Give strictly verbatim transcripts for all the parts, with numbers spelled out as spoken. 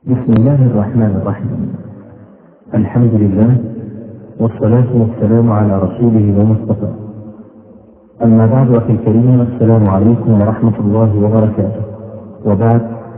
بسم الله الرحمن الرحيم. الحمد لله والصلاة والسلام على رسوله ومصطفى. أما بعد، أخي الكريم، السلام عليكم ورحمة الله وبركاته. وبعد،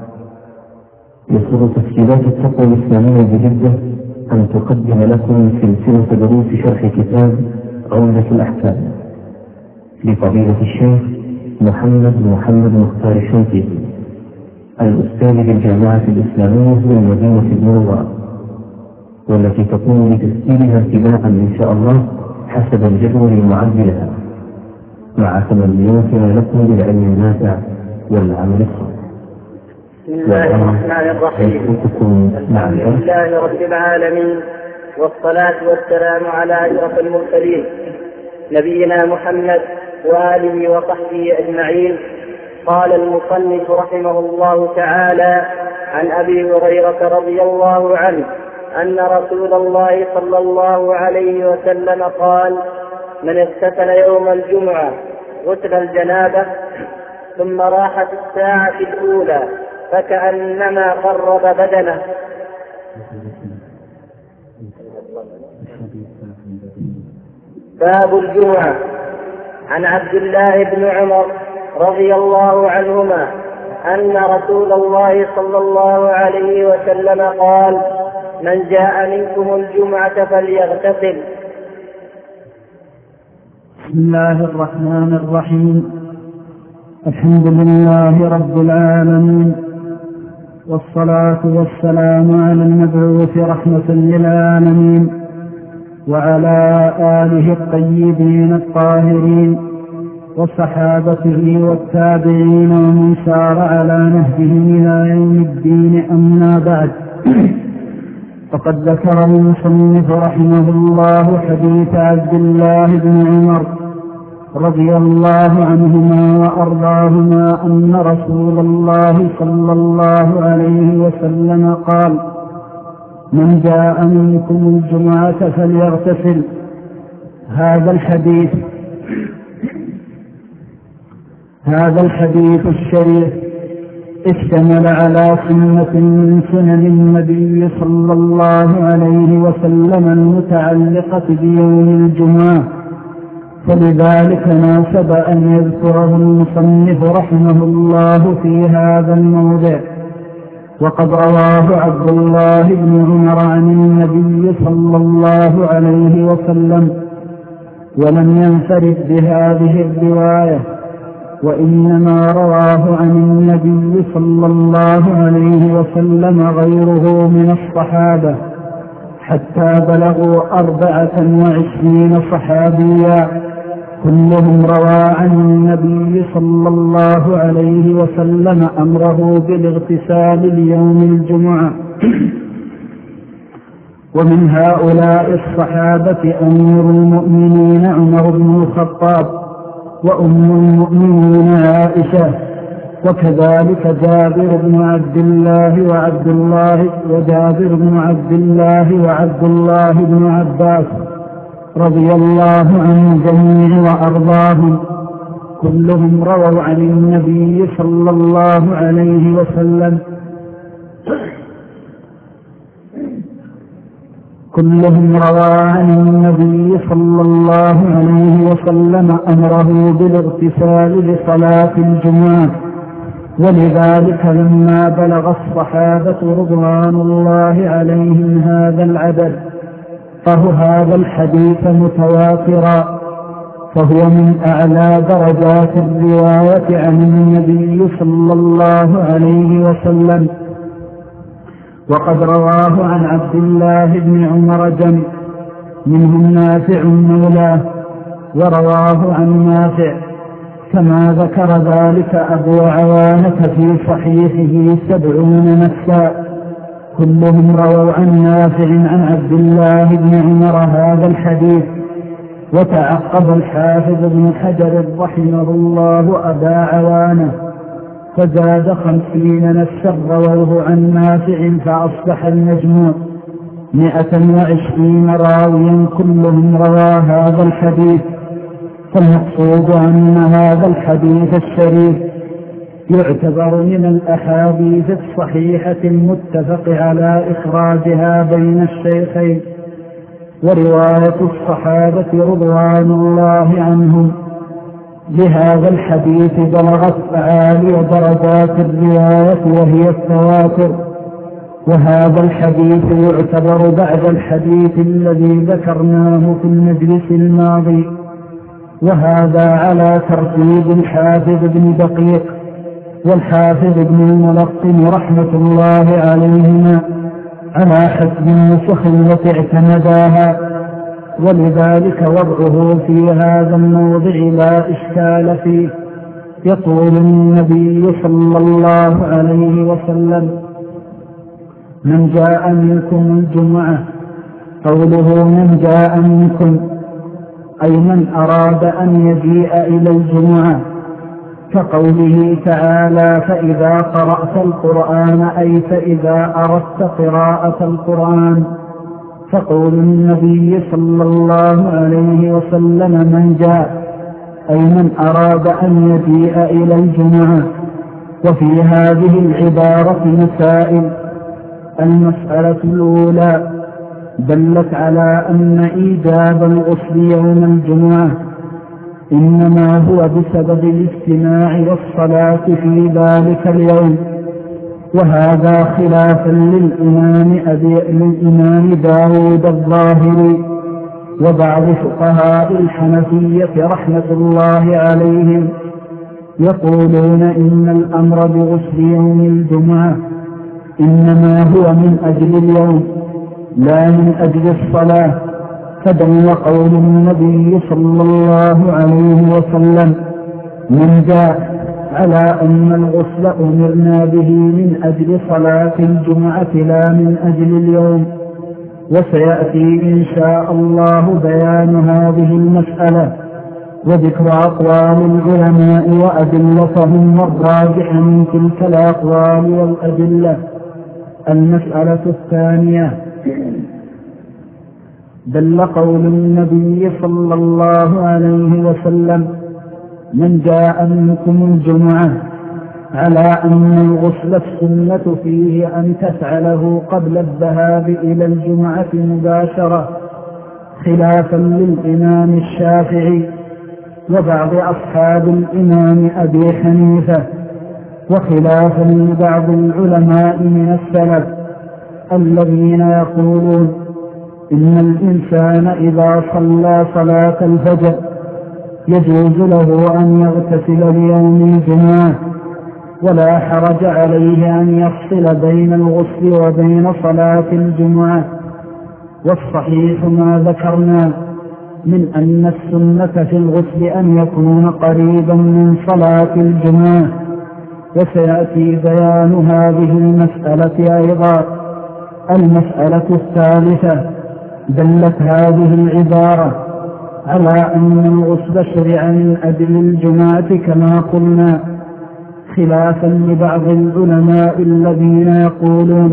يسر تسجيلات التقوى الإسلامية بجدة أن تقدم لكم سلسلة دروس شرح كتاب عمدة الأحكام لفضيلة الشيخ محمد محمد مختار الشنقيطي، الأستاذ بالجامعة الإسلامية بالمدينة المنورة، والتي تكون لتسجيلها اتباعا إن شاء الله حسب الجدول المعد لها، مع تمنياتنا لكم بالعلم النافع والعمل الصالح. بسم الله الرحمن الرحيم. الحمد لله رب العالمين، والصلاة والسلام على أشرف المرسلين نبينا محمد وآله وصحبه أجمعين. قال المصنف رحمه الله تعالى: عن أبي هريرة رضي الله عنه أن رسول الله صلى الله عليه وسلم قال: من اغتسل يوم الجمعة غسل الجنابة ثم راح في الساعة الأولى فكأنما قرب بدنه. باب الجمعة. عن عبد الله بن عمر رضي الله عنهما أن رسول الله صلى الله عليه وسلم قال: من جاء منكم الجمعة فليغتسل. بسم الله الرحمن الرحيم. الحمد لله رب العالمين، والصلاة والسلام على المبعوث رحمة للعالمين وعلى آله الطيبين الطاهرين وصحابته والتابعين ومن سار على نهجه إلى يوم الدين. أما بعد، فقد ذكر المصنف رحمه الله حديث عبد الله بن عمر رضي الله عنهما وأرضاهما أن رسول الله صلى الله عليه وسلم قال: من جاء منكم الجمعة فليغتسل. هذا الحديث هذا الحديث الشريف اشتمل على سنة من سنن النبي صلى الله عليه وسلم المتعلقة بيوم الجمعة، فلذلك ناسب أن يذكره المصنف رحمه الله في هذا الموضع. وقد رواه عبد الله بن عمر عن النبي صلى الله عليه وسلم، ولم ينفرد بهذه الرواية، وإنما رواه عن النبي صلى الله عليه وسلم غيره من الصحابة، حتى بلغوا أربعة وعشرين صحابيا كلهم روى عن النبي صلى الله عليه وسلم أمره بالاغتسال ليوم الجمعة. ومن هؤلاء الصحابة أمير المؤمنين عمر بن الخطاب، وأم المؤمنين عائشة، وكذلك جابر بن عبد الله وعبد الله وجابر بن عبد الله وعبد الله بن عباس رضي الله عن الجميع وأرضاهم، كلهم رووا عن النبي صلى الله عليه وسلم كلهم روى عن النبي صلى الله عليه وسلم أمره بالاغتسال لصلاة الجمعة. ولذلك لما بلغ الصحابة رضوان الله عليهم هذا العدد، فهو هذا الحديث متواترا، فهو من أعلى درجات الرواية عن النبي صلى الله عليه وسلم. وقد رواه عن عبد الله بن عمر جمع، منهم نافع مولاه، ورواه عن نافع كما ذكر ذلك أبو عوانة في صحيحه سبعون نفسا، كلهم رووا عن نافع عن عبد الله بن عمر هذا الحديث. وتعقب الحافظ ابن حجر رحمه الله أبا عوانة فزاد خمسين نفسا رووه عن نافع، فأصبح المجموع مئة وعشرين راويا كلهم روى هذا الحديث. فالمقصود أن هذا الحديث الشريف يعتبر من الأحاديث الصحيحة المتفق على إخراجها بين الشيخين، ورواية الصحابة رضوان الله عنهم لهذا الحديث بلغت أعالي درجات الرواية وهي التواتر، وهذا الحديث يعتبر بعد الحديث الذي ذكرناه في المجلس الماضي، وهذا على ترتيب الحافظ ابن دقيق والحافظ ابن الملقن رحمة الله عليهما على حسب النسخ التي اعتمداها، ولذلك وضعه في هذا الموضع لا إشكال فيه. يقول النبي صلى الله عليه وسلم: من جاء منكم الجمعة، قوله من جاء منكم أي من أراد أن يجيء إلى الجمعة، كقوله تعالى: فإذا قرأت القرآن، أي فإذا أردت قراءة القرآن. فقول النبي صلى الله عليه وسلم من جاء أي من أراد أن يجيء إلى الجمعة. وفي هذه العبارة مسائل. المسألة الأولى دلت على أن إيجاب الغسل يوم الجمعة إنما هو بسبب الاجتماع والصلاة في ذلك اليوم، وهذا خلافا للإمام, أبي للإمام داود الظاهري وبعض فقهاء الحنفية رحمة الله عليهم، يقولون إن الأمر بغسل يوم الجمعة إنما هو من أجل اليوم لا من أجل الصلاة. فدل قول النبي صلى الله عليه وسلم من جاء على أن الغسل أمرنا به من أجل صلاة الجمعة لا من أجل اليوم. وسيأتي إن شاء الله بيان هذه المسألة وذكر أقوال العلماء وأدلتهم والراجح من تلك الأقوال والأدلة. المسألة الثانية دل قول النبي صلى الله عليه وسلم من جاء منكم الجمعة على أن الغسل السنة فيه أن تفعله قبل الذهاب إلى الجمعة مباشرة، خلافا للإمام الشافعي وبعض أصحاب الإمام أبي حنيفة، وخلافا لبعض العلماء من السلف الذين يقولون إن الإنسان إذا صلى صلاة الفجر يجوز له أن يغتسل ليوم الجمعة ولا حرج عليه أن يفصل بين الغسل وبين صلاة الجمعة. والصحيح ما ذكرنا من أن السنة في الغسل أن يكون قريبا من صلاة الجمعة، وسيأتي بيان هذه المسألة أيضا. المسألة الثالثة دلت هذه العبارة على أن الغسل شرع من أجل الجمعة كما قلنا، خلافا لبعض العلماء الذين يقولون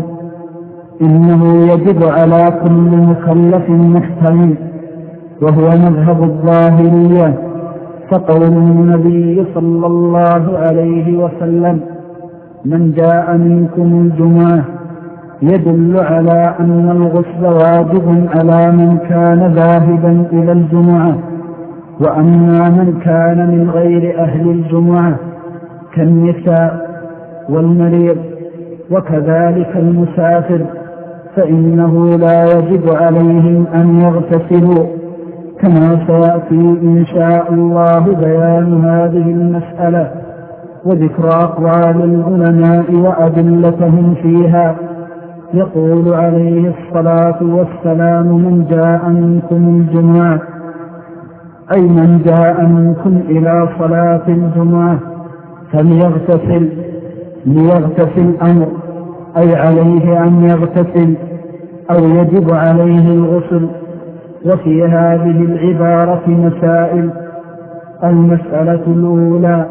إنه يجب على كل مكلف محتمل، وهو مذهب الظاهرية. فقول النبي صلى الله عليه وسلم من جاء منكم الجمعة يدل على أن الغسل واجب على من كان ذاهبا إلى الجمعة، وأما من كان من غير أهل الجمعة كالنساء والمريض وكذلك المسافر فإنه لا يجب عليهم أن يغتسلوا، كما سيأتي إن شاء الله بيان هذه المسألة وذكر أقوال العلماء وأدلتهم فيها. يقول عليه الصلاة والسلام من جاء منكم الجمعة أي من جاء منكم إلى صلاة الجمعة فليغتسل. ليغتسل أمر أي عليه أن يغتسل أو يجب عليه الغسل. وفي هذه العبارة مسائل. المسألة الأولى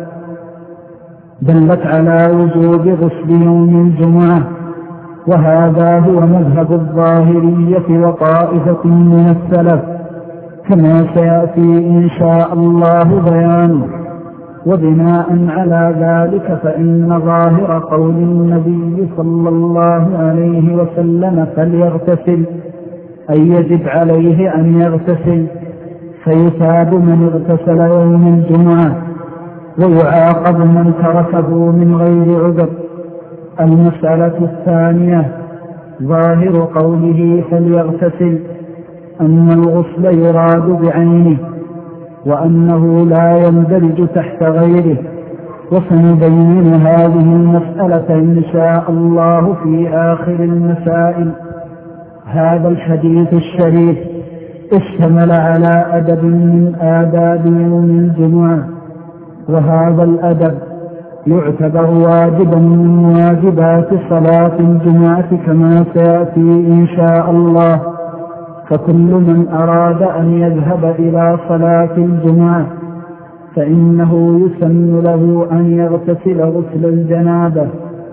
دلت على وجوب غسل يوم الجمعة، وهذا هو مذهب الظاهرية وطائفة من السلف كما سيأتي إن شاء الله بيانه. وبناء على ذلك فإن ظاهر قول النبي صلى الله عليه وسلم فليغتسل أي يجب عليه أن يغتسل، فيثاب من اغتسل يوم الجمعة ويعاقب من تركه من غير عذر. المسألة الثانية ظاهر قوله فليغتسل أن الغسل يراد بعينه وأنه لا يندرج تحت غيره، وسنبين هذه المسألة إن شاء الله في آخر المسائل. هذا الحديث الشريف اشتمل على أدب من آداب يوم الجمعة، وهذا الأدب يعتبر واجبا من واجبات صلاة الجمعة كما سيأتي إن شاء الله. فكل من أراد أن يذهب إلى صلاة الجمعة فإنه يسن له أن يغتسل غسل الجنابة،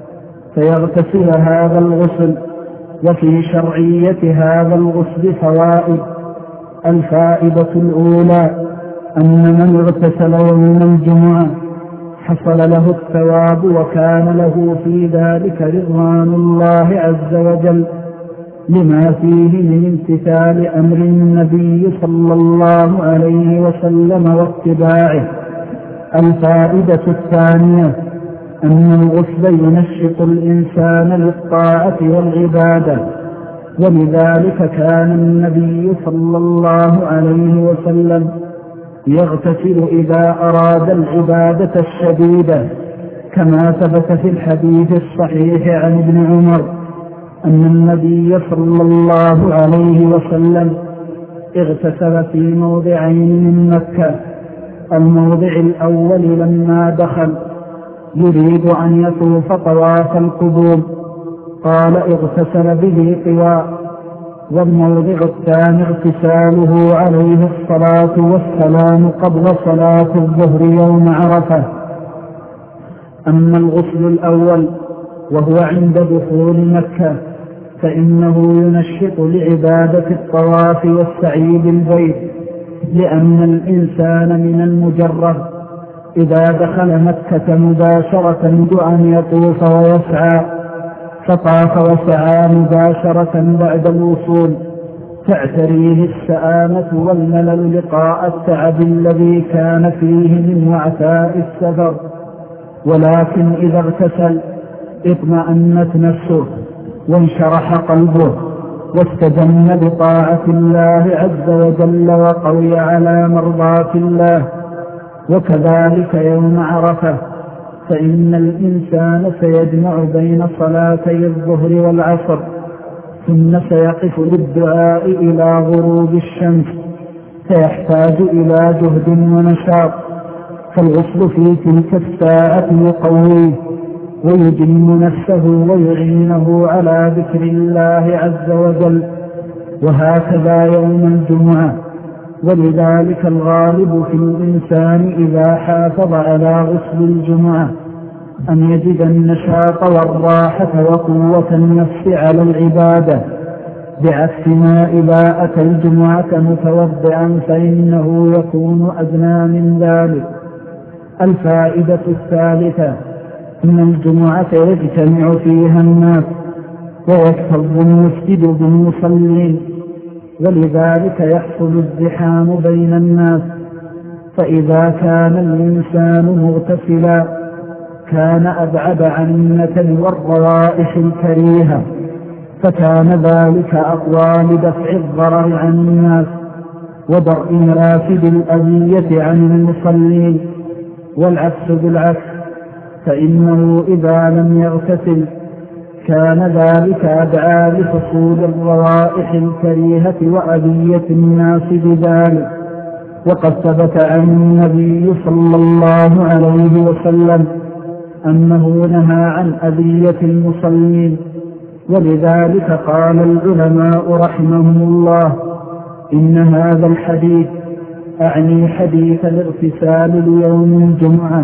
فيغتسل هذا الغسل. وفي شرعية هذا الغسل فوائد. الفائدة الأولى أن من اغتسل يوم الجمعة حصل له الثواب وكان له في ذلك رضوان الله عز وجل، لما فيه من امتثال أمر النبي صلى الله عليه وسلم واتباعه. الفائدة الثانية أن الغسل ينشط الإنسان للطاعة والعبادة، ولذلك كان النبي صلى الله عليه وسلم يغتسل إذا أراد العبادة الشديدة، كما ثبت في الحديث الصحيح عن ابن عمر أن النبي صلى الله عليه وسلم اغتسل في موضعين من مكة. الموضع الأول لما دخل يريد أن يطوف طواف القدوم قال اغتسل به طواء، والموضع الثاني اغتساله عليه الصلاة والسلام قبل صلاة الظهر يوم عرفة. أما الغسل الأول وهو عند دخول مكة فإنه ينشط لعبادة الطواف والسعي بالبيت، لأن الإنسان من المجرد إذا دخل مكة مباشرة بأن يطوف ويسعى، فطاف وسعى مباشرة بعد الوصول تعتريه السآمة والملل لقاء التعب الذي كان فيه من وعثاء السفر. ولكن إذا اغتسل اطمأنت نفسه وانشرح قلبه واستجن بطاعة الله عز وجل وقوي على مرضاة الله. وكذلك يوم عرفة فإن الإنسان سيجمع بين صلاتي الظهر والعصر، ثم سيقف للدعاء إلى غروب الشمس، فيحتاج إلى جهد ونشاط، فالغسل في تلك الساعة يقويه ويجن نفسه ويعينه على ذكر الله عز وجل. وهكذا يوم الجمعة. ولذلك الغالب في الإنسان إذا حافظ على غسل الجمعة أن يجد النشاط والراحة وقوة النفس على العبادة، بعكس ما إذا أتى الجمعة متوضعا فإنه يكون أدنى من ذلك. الفائدة الثالثة أن الجمعة يجتمع فيها الناس ويكتظ المسجد بالمصلين، ولذلك يحصل الزحام بين الناس. فإذا كان الإنسان مغتسلا كان أبعد عن النتن والروائح الكريهة، فكان ذلك أقوى لدفع الضرر عن الناس ودرء مرافد الأذية عن المصلين. والعكس بالعكس، فإنه إذا لم يغتسل كان ذلك أدعى لحصول الروائح الكريهة وأذية الناس بذلك. وقد ثبت عن النبي صلى الله عليه وسلم أنه نهى عن أذية المصلين. ولذلك قال العلماء رحمهم الله إن هذا الحديث، أعني حديث الاغتسال ليوم الجمعة،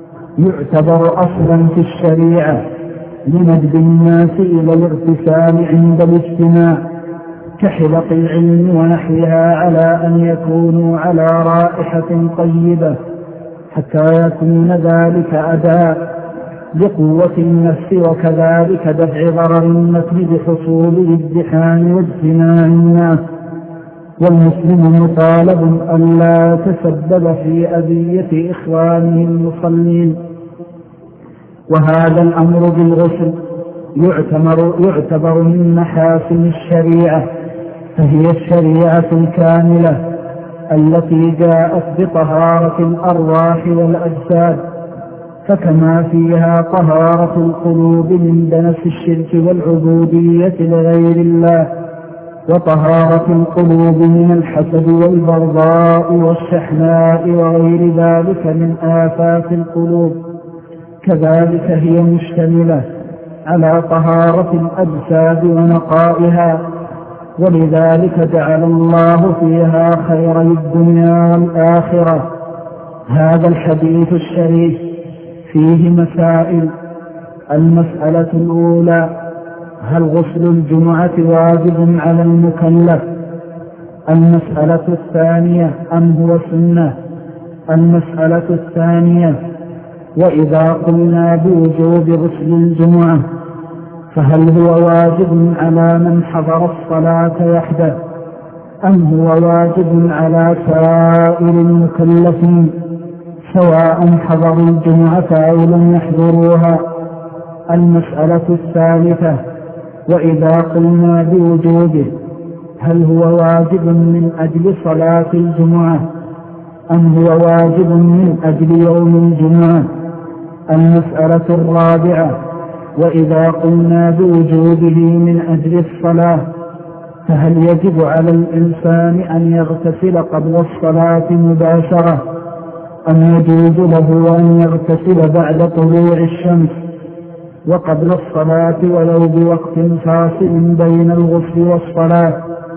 يعتبر أصلا في الشريعة لندب الناس إلى الاغتسال عند الاجتماع كحلق العلم ونحوها على أن يكونوا على رائحة طيبة، حتى يكون ذلك أداء لقوة النفس، وكذلك دفع ضرر المتن بحصول الازدحام واجتماع الناس. والمسلم مطالب أن لا يتسبب في أذية إخوانه المصلين. وهذا الأمر بالغسل يعتبر, يعتبر من محاسن الشريعة، فهي الشريعة الكاملة التي جاءت بطهارة الأرواح والأجساد، فكما فيها طهارة القلوب من دنس الشرك والعبودية لغير الله، وطهارة القلوب من الحسد والبغضاء والشحناء وغير ذلك من آفات القلوب، كذلك هي مشتملة على طهارة الأجساد ونقائها، ولذلك جعل الله فيها خير الدنيا والآخرة. هذا الحديث الشريف فيه مسائل. المسألة الأولى: هل غسل الجمعة واجب على المكلف؟ المسألة الثانية: أم هو سنة؟ المسألة الثانية: وإذا قلنا بوجوب غسل الجمعة فهل هو واجب على من حضر الصلاة وحده، أم هو واجب على سائر المكلفين سواء حضروا الجمعة أو لم يحضروها؟ المسألة الثالثة: وإذا قلنا بوجوبه هل هو واجب من أجل صلاة الجمعة أم هو واجب من أجل يوم الجمعة؟ المسألة الرابعة: وإذا قلنا بوجوبه من أجل الصلاة فهل يجب على الإنسان أن يغتسل قبل الصلاة مباشرة، أم يجوز له أن يغتسل بعد طلوع الشمس وقبل الصلاة ولو بوقت فاصل بين الغسل والصلاة؟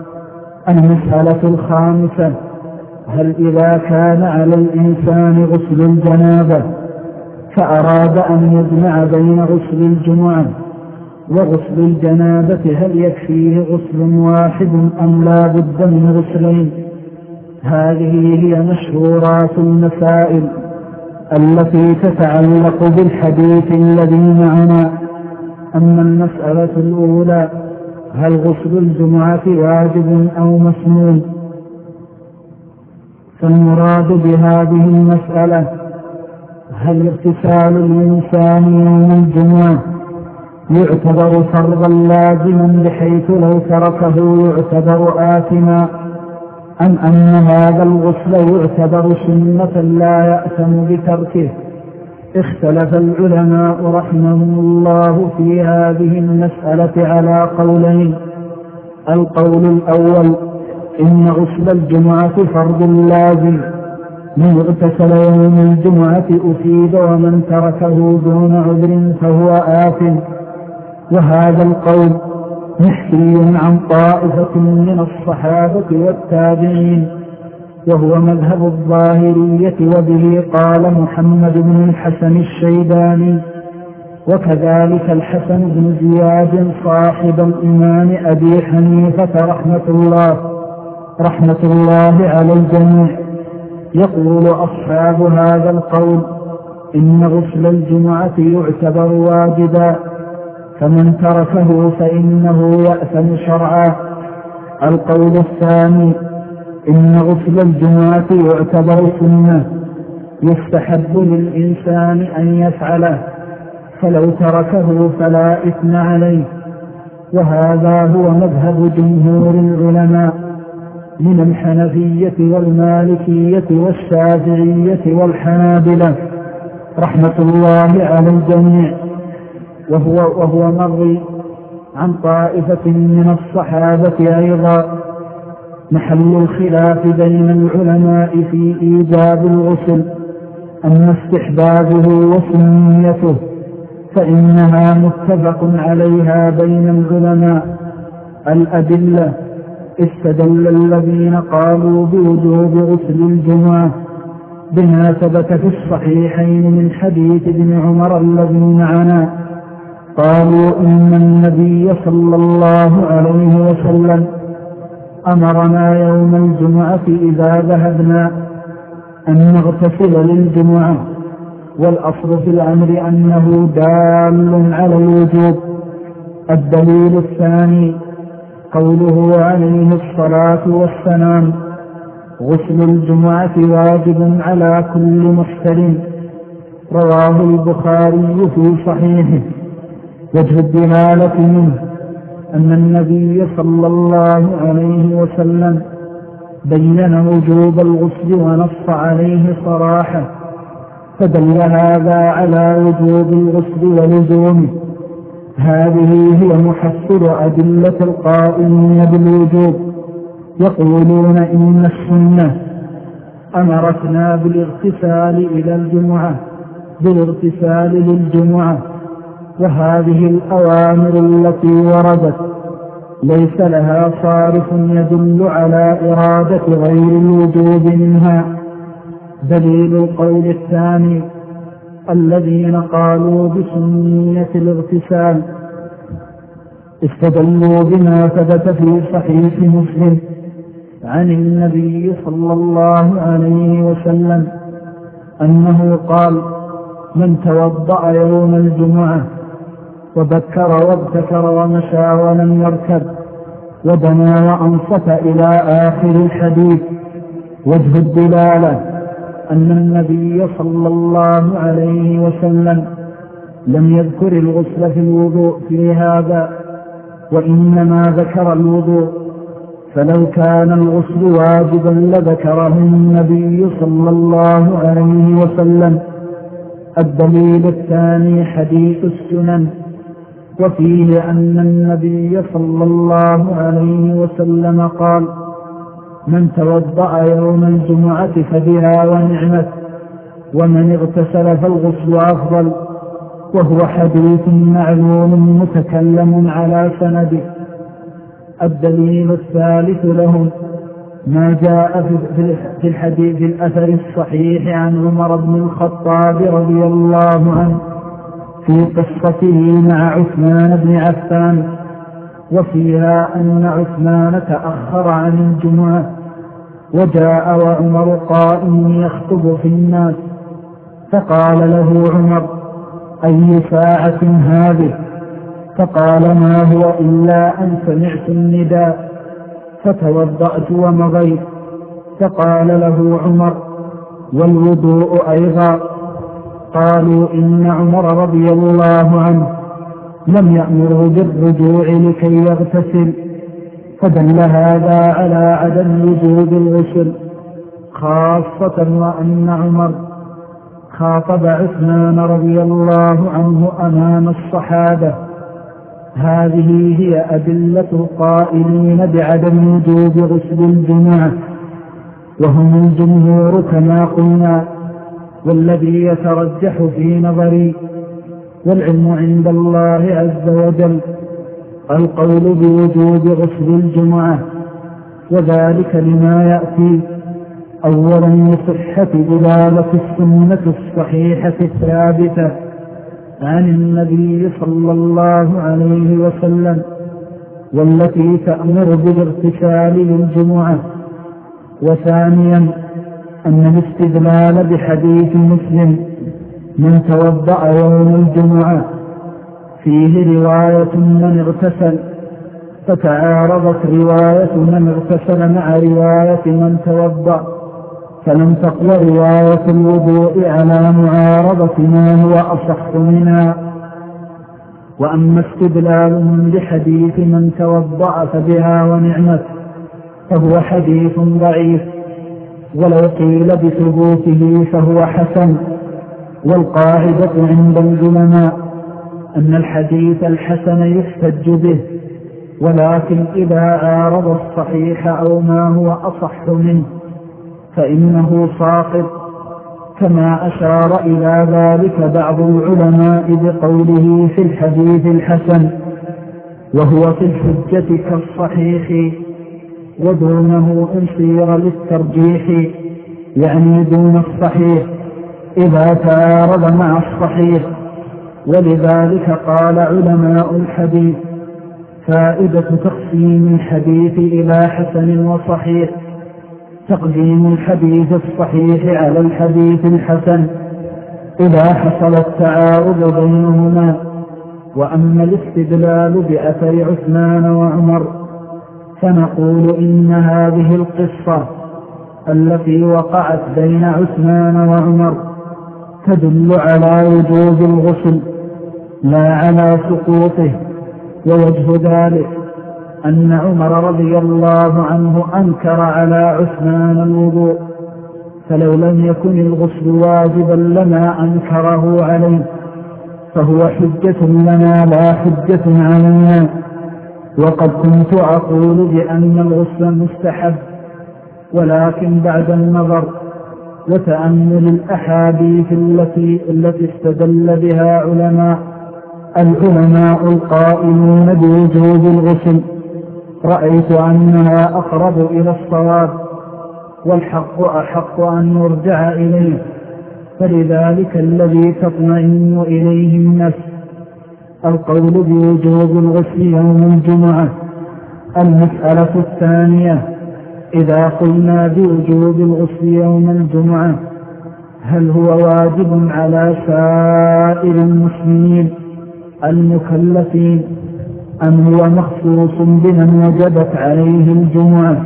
المسألة الخامسة: هل إذا كان على الإنسان غسل الجنابة فأراد أن يجمع بين غسل الجمعة وغسل الجنابة هل يكفيه غسل واحد أم لا بد من غسلين؟ هذه هي مشهورات المسائل التي تتعلق بالحديث الذي معنا. أما المسألة الأولى: هل غسل الجمعة واجب أو مسنون؟ فالمراد بهذه المسألة: هل اغتسال الإنسان يوم الجمعة يعتبر فرضا لازما بحيث لو تركه يعتبر آثما، أم أن هذا الغسل يعتبر سنة لا يأثم بتركه؟ اختلف العلماء رحمهم الله في هذه المسألة على قولين. القول الأول: إن غسل الجمعة فرض لازم، من اغتسل يوم الجمعة أفيد، ومن تركه دون عذر فهو آثم. وهذا القول محكي عن طائفة من الصحابة والتابعين، وهو مذهب الظاهرية، وبه قال محمد بن الحسن الشيباني، وكذلك الحسن بن زياد صاحب الإمام أبي حنيفة رحمة الله رحمة الله على الجميع. يقول أصحاب هذا القول: إن غسل الجمعة يعتبر واجبا، فمن تركه فإنه يأثم شرعا. القول الثاني: إن غسل الجمعة يعتبر سنة، يستحب للإنسان أن يفعله، فلو تركه فلا إثم عليه. وهذا هو مذهب جمهور العلماء من الحنفية والمالكية والشافعية والحنابلة رحمة الله على الجميع، وهو, وهو مروي عن طائفة من الصحابة أيضا. محل الخلاف بين العلماء في إيجاب الغسل أما استحبابه وسنيته، فإنها متفق عليها بين العلماء. الأدلة: استدل الذين قالوا بوجوب غسل الجمعة بما ثبت في الصحيحين من حديث ابن عمر الذي معنا، قالوا: إن النبي صلى الله عليه وسلم أمرنا يوم الجمعة إذا ذهبنا أن نغتسل للجمعة، والأصل في الأمر أنه دال على الوجوب. الدليل الثاني قوله عليه الصلاة والسلام: غسل الجمعة واجب على كل محتلم، رواه البخاري في صحيحه. وجه الدلالة منه أن النبي صلى الله عليه وسلم بين وجوب الغسل ونص عليه صراحة، فدل هذا على وجوب الغسل ولزومه. هذه هي محصل أدلة القائلين بالوجوب. يقولون إن السنة أمرتنا بالاغتسال إلى الجمعة بالاغتسال للجمعة، وهذه الأوامر التي وردت ليس لها صارف يدل على إرادة غير الوجوب منها. دليل القول الثاني الذين قالوا بسنية الاغتسال استدلوا بما ثبت في صحيح مسلم عن النبي صلى الله عليه وسلم أنه قال: من توضأ يوم الجمعة وبكر وابتكر ومشى ولم يركب ودنا وأنصت إلى آخر الحديث. وجه الدلالة أن النبي صلى الله عليه وسلم لم يذكر الغسل في الوضوء في هذا، وإنما ذكر الوضوء، فلو كان الغسل واجبا لذكره النبي صلى الله عليه وسلم. الدليل الثاني حديث السنن، وفيه أن النبي صلى الله عليه وسلم قال: من توضأ يوم الجمعة فبها ونعمت، ومن اغتسل فالغسل أفضل. وهو حديث معلوم متكلم على سنده. الدليل الثالث لهم ما جاء في الحديث في الأثر الصحيح عن عمر بن الخطاب رضي الله عنه في قصته مع عثمان بن عفان، وفيها أن عثمان تأخر عن الجمعة وجاء وعمر قائم يخطب في الناس، فقال له عمر: أي ساعة هذه؟ فقال: ما هو إلا أن سمعت النداء فتوضأت ومضيت. فقال له عمر: والوضوء أيضا؟ قالوا: إن عمر رضي الله عنه لم يأمره بالرجوع لكي يغتسل. فدل هذا على عدم وجوب الغسل، خاصة وأن عمر خاطب عثمان رضي الله عنه أمام الصحابة. هذه هي أدلة القائلين بعدم وجوب غسل الجمعة، وهم الجمهور كما قلنا. والذي يترجح في نظري والعلم عند الله عز وجل القول بوجوب غسل الجمعة، وذلك لما يأتي: أولا لصحة دلالة السنة الصحيحة الثابتة عن النبي صلى الله عليه وسلم، والتي تأمر بالاغتسال للجمعة. وثانيا أن الاستدلال بحديث مسلم من توضأ يوم الجمعة فيه رواية من اغتسل، فتعارضت رواية من اغتسل مع رواية من توضأ، فلم تقوى رواية الوضوء على معارضة ما هو أصح منها. وأما استدلالهم بحديث من توضأ فبها ونعمت فهو حديث ضعيف، ولو قيل بثبوته فهو حسن. والقاعدة عند العلماء أن الحديث الحسن يحتج به، ولكن إذا عارض الصحيح أو ما هو أصح منه فإنه ساقط، كما أشار إلى ذلك بعض العلماء بقوله في الحديث الحسن: وهو في الحجة كالصحيح، ودونه إن صير للترجيح، يعني دون الصحيح إذا تعارض مع الصحيح. ولذلك قال علماء الحديث: فائدة تقسيم الحديث إلى حسن وصحيح تقديم الحديث الصحيح على الحديث الحسن إذا حصل التعارض بينهما. وأما الاستدلال بأثر عثمان وعمر فنقول إن هذه القصة التي وقعت بين عثمان وعمر تدل على وجوب الغسل لا على سقوطه. ووجه ذلك أن عمر رضي الله عنه أنكر على عثمان الوضوء، فلو لم يكن الغسل واجبا لما أنكره عليه، فهو حجة لنا لا حجة علينا. وقد كنت أقول بأن الغسل مستحب، ولكن بعد النظر وتأمل الأحاديث التي التي استدل بها علماء العلماء القائلون بوجوب الغسل رأيت أنها أقرب إلى الصواب، والحق أحق أن يرجع إليه، فلذلك الذي تطمئن إليه النفس القول بوجوب الغسل يوم الجمعة. المسألة الثانية: إذا قلنا بوجوب الغسل يوم الجمعة هل هو واجب على سائر المسلمين المكلفين أم هو مخصوص بمن وجبت عليه الجمعة؟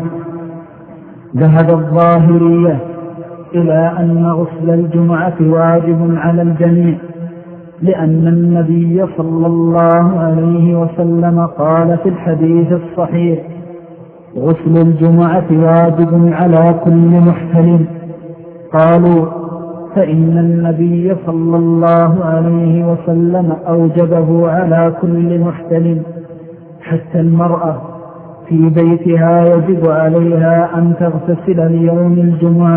ذهب الظاهرية إلى أن غسل الجمعة واجب على الجميع، لأن النبي صلى الله عليه وسلم قال في الحديث الصحيح: غسل الجمعة واجب على كل محتلم. قالوا: فإن النبي صلى الله عليه وسلم أوجبه على كل محتلم، حتى المرأة في بيتها يجب عليها أن تغتسل ليوم الجمعة.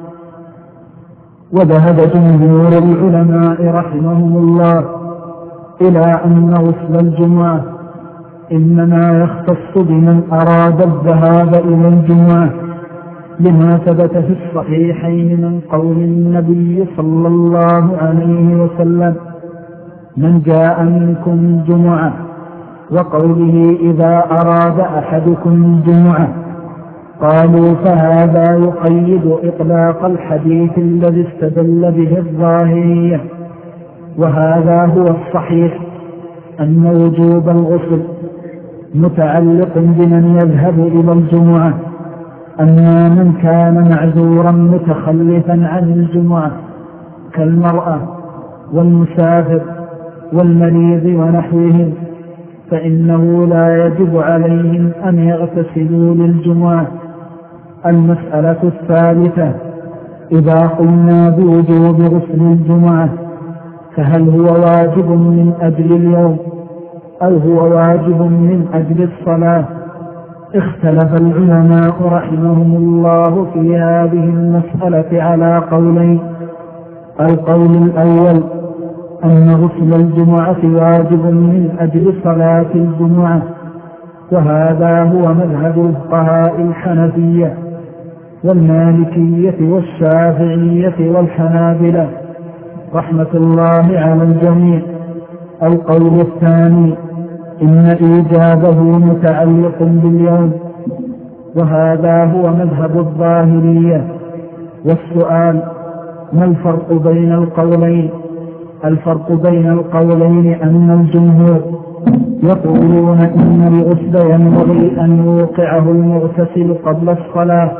وذهب جمهور العلماء رحمهم الله إلى أن غسل الجمعة إنما يختص بمن أراد الذهاب إلى الجمعة، لما ثبت في الصحيحين من قول النبي صلى الله عليه وسلم: من جاء منكم الجمعة، وقوله: إذا أراد أحدكم الجمعة. قالوا: فهذا يقيد إطلاق الحديث الذي استدل به الظاهرية. وهذا هو الصحيح، أن وجوب الغسل متعلق بمن يذهب إلى الجمعة. أما من كان معذورا متخلفا عن الجمعة كالمرأة والمسافر والمريض ونحوهم فإنه لا يجب عليهم أن يغتسلوا للجمعة. المسألة الثالثة: إذا قلنا بوجوب غسل الجمعة فهل هو واجب من أجل اليوم أو هو واجب من أجل الصلاة؟ اختلف العلماء رحمهم الله في هذه المسألة على قولين. القول الأول أن غسل الجمعة واجب من أجل صلاة الجمعة، وهذا هو مذهب الفقهاء الحنفية والمالكية والشافعية والحنابلة رحمة الله على الجميع. القول الثاني إن إيجابه متعلق باليوم، وهذا هو مذهب الظاهرية. والسؤال: ما الفرق بين القولين؟ الفرق بين القولين أن الجمهور يقولون إن الغسل ينبغي أن يوقعه المغتسل قبل الصلاة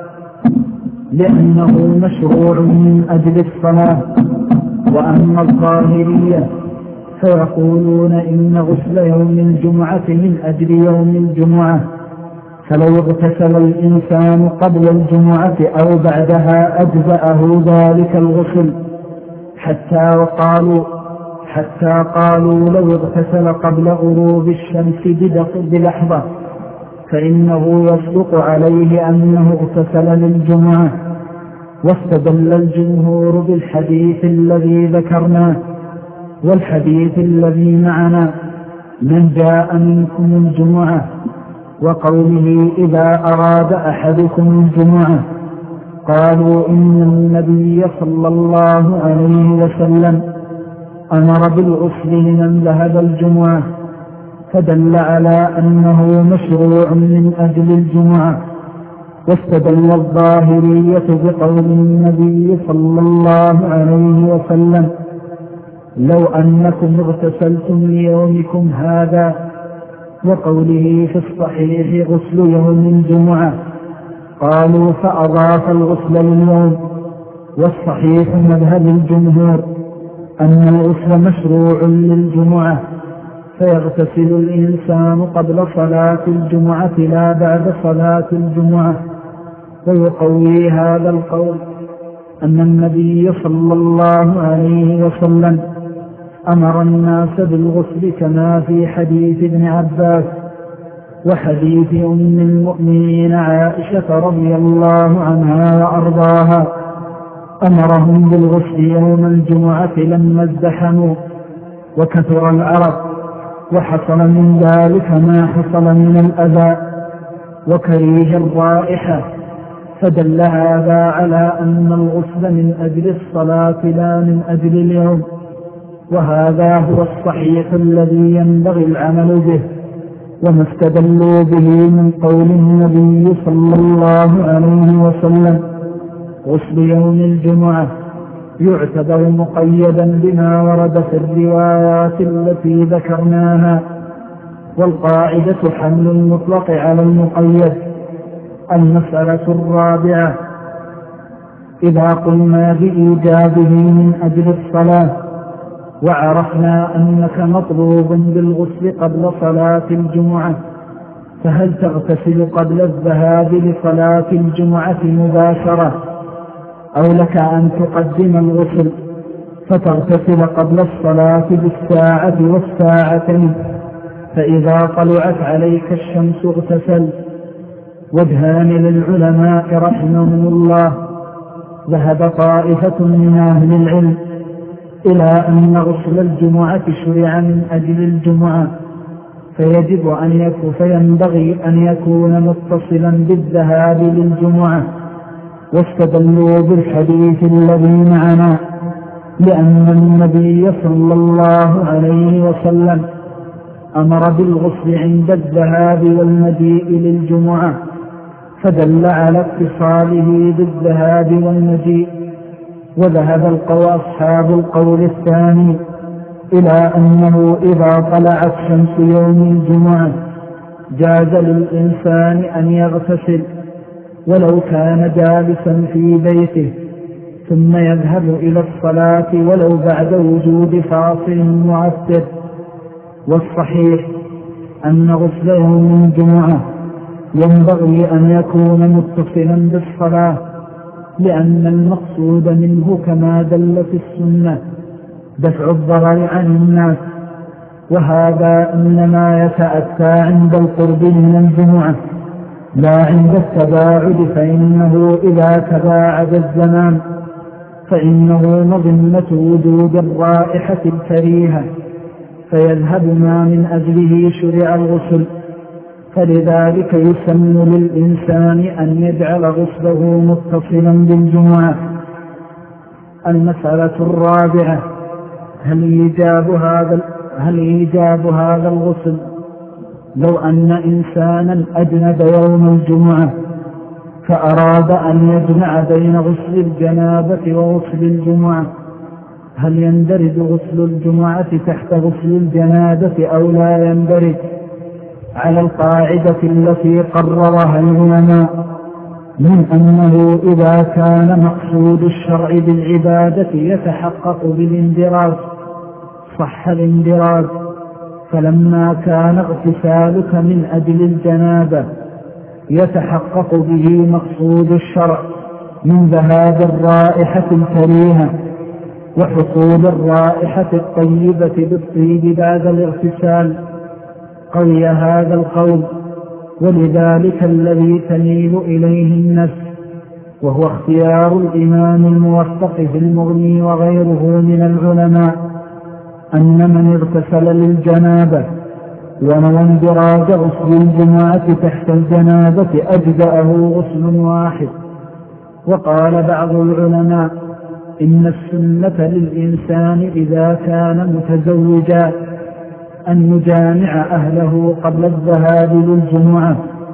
لأنه مشروع من أجل الصلاة. وأما الظاهرية فيقولون إن غسل يوم الجمعة من أجل يوم الجمعة، فلو اغتسل الإنسان قبل الجمعة أو بعدها أجزأه ذلك الغسل. حتى وقالوا حتى قالوا لو اغتسل قبل غروب الشمس بلحظة فإنه يصدق عليه أنه اغتسل للجمعة. واستدل الجمهور بالحديث الذي ذكرناه والحديث الذي معنا: من جاء منكم الجمعة، وقوله: إذا أراد أحدكم الجمعة. قالوا إن النبي صلى الله عليه وسلم أمر بالغسل لمن ذهب الجمعة، فدل على أنه مشروع من أجل الجمعة. واستدل الظاهرية بقول النبي صلى الله عليه وسلم: لو أنكم اغتسلتم ليومكم هذا، وقوله في الصحيح: غسل يوم الجمعة. قالوا: فأضاف الغسل لليوم. والصحيح مذهب الجمهور أن الغسل مشروع للجمعة، فيغتسل الإنسان قبل صلاة الجمعة لا بعد صلاة الجمعة. ويقوي هذا القول أن النبي صلى الله عليه وسلم أمر الناس بالغسل كما في حديث ابن عباس وحديث أم المؤمنين عائشة رضي الله عنها وأرضاها، أمرهم بالغسل يوم الجمعة لما ازدحموا وكثر العرب، وحصل من ذلك ما حصل من الأذى وكريه الرائحة، فدل هذا على أن الغسل من أجل الصلاة لا من أجل اليوم. وهذا هو الصحيح الذي ينبغي العمل به، وما استدلوا به من قول النبي صلى الله عليه وسلم: غسل يوم الجمعة، يعتبر مقيدا بما ورد في الروايات التي ذكرناها. والقاعدة حمل المطلق على المقيد. المسألة الرابعة: إذا قلنا بإيجابه من أجل الصلاة، وعرفنا أنك مطلوب بالغسل قبل صلاة الجمعة، فهل تغتسل قبل الذهاب لصلاة الجمعة مباشرة، أو لك أن تقدم الغسل فتغتسل قبل الصلاة بالساعة والساعتين، فإذا طلعت عليك الشمس اغتسل؟ وجهان للعلماء رحمهم الله. ذهب طائفة من أهل العلم إلى أن غسل الجمعة شرع من أجل الجمعة، فيجب أن يكون فينبغي أن يكون متصلا بالذهاب للجمعة، واستدلوا بالحديث الذي معنا، لأن النبي صلى الله عليه وسلم أمر بالغسل عند الذهاب والمجيء للجمعة، فدل على اتصاله بالذهاب والمجيء. وذهب القول أصحاب القول الثاني إلى أنه إذا طلعت شمس يوم الجمعة جاز للإنسان أن يغتسل ولو كان جالسا في بيته، ثم يذهب إلى الصلاة ولو بعد وجود فاصل مؤثر. والصحيح أن غسل يوم الجمعة ينبغي أن يكون متصلا بالصلاة، لأن المقصود منه كما دلت السنة دفع الضرر عن الناس، وهذا إنما يتأتى عند القرب من الجمعة لا عند التباعد، فإنه إذا تباعد الزمان فإنه مظنة وجود الرائحة الكريهة، فيذهب ما من أجله شرع الغسل. فلذلك يسن للإنسان أن يجعل غسله متصلا بالجمعة. المسألة الرابعة: هل إيجاب هذا هل إيجاب هذا الغسل لو أن إنسانا أجنب يوم الجمعة فأراد أن يجمع بين غسل الجنابة وغسل الجمعة، هل يندرج غسل الجمعة تحت غسل الجنابة أو لا يندرج؟ على القاعدة التي قررها العلماء من أنه إذا كان مقصود الشرع بالعبادة يتحقق بالاندراج صح الاندراج، فلما كان اغتسالك من أجل الجنابة يتحقق به مقصود الشرع من ذهاب الرائحة الكريهة وحصول الرائحة الطيبة بالطيب بعد الاغتسال، قوي هذا القول، ولذلك الذي تميل إليه النفس، وهو اختيار الإمام الموفق في المغني وغيره من العلماء، أن من اغتسل للجنابة ونوى اندراج غسل الجماعة تحت الجنابة أجزأه غسل واحد. وقال بعض العلماء إن السنة للإنسان إذا كان متزوجا أن يجامع أهله قبل الذهاب للجمعة،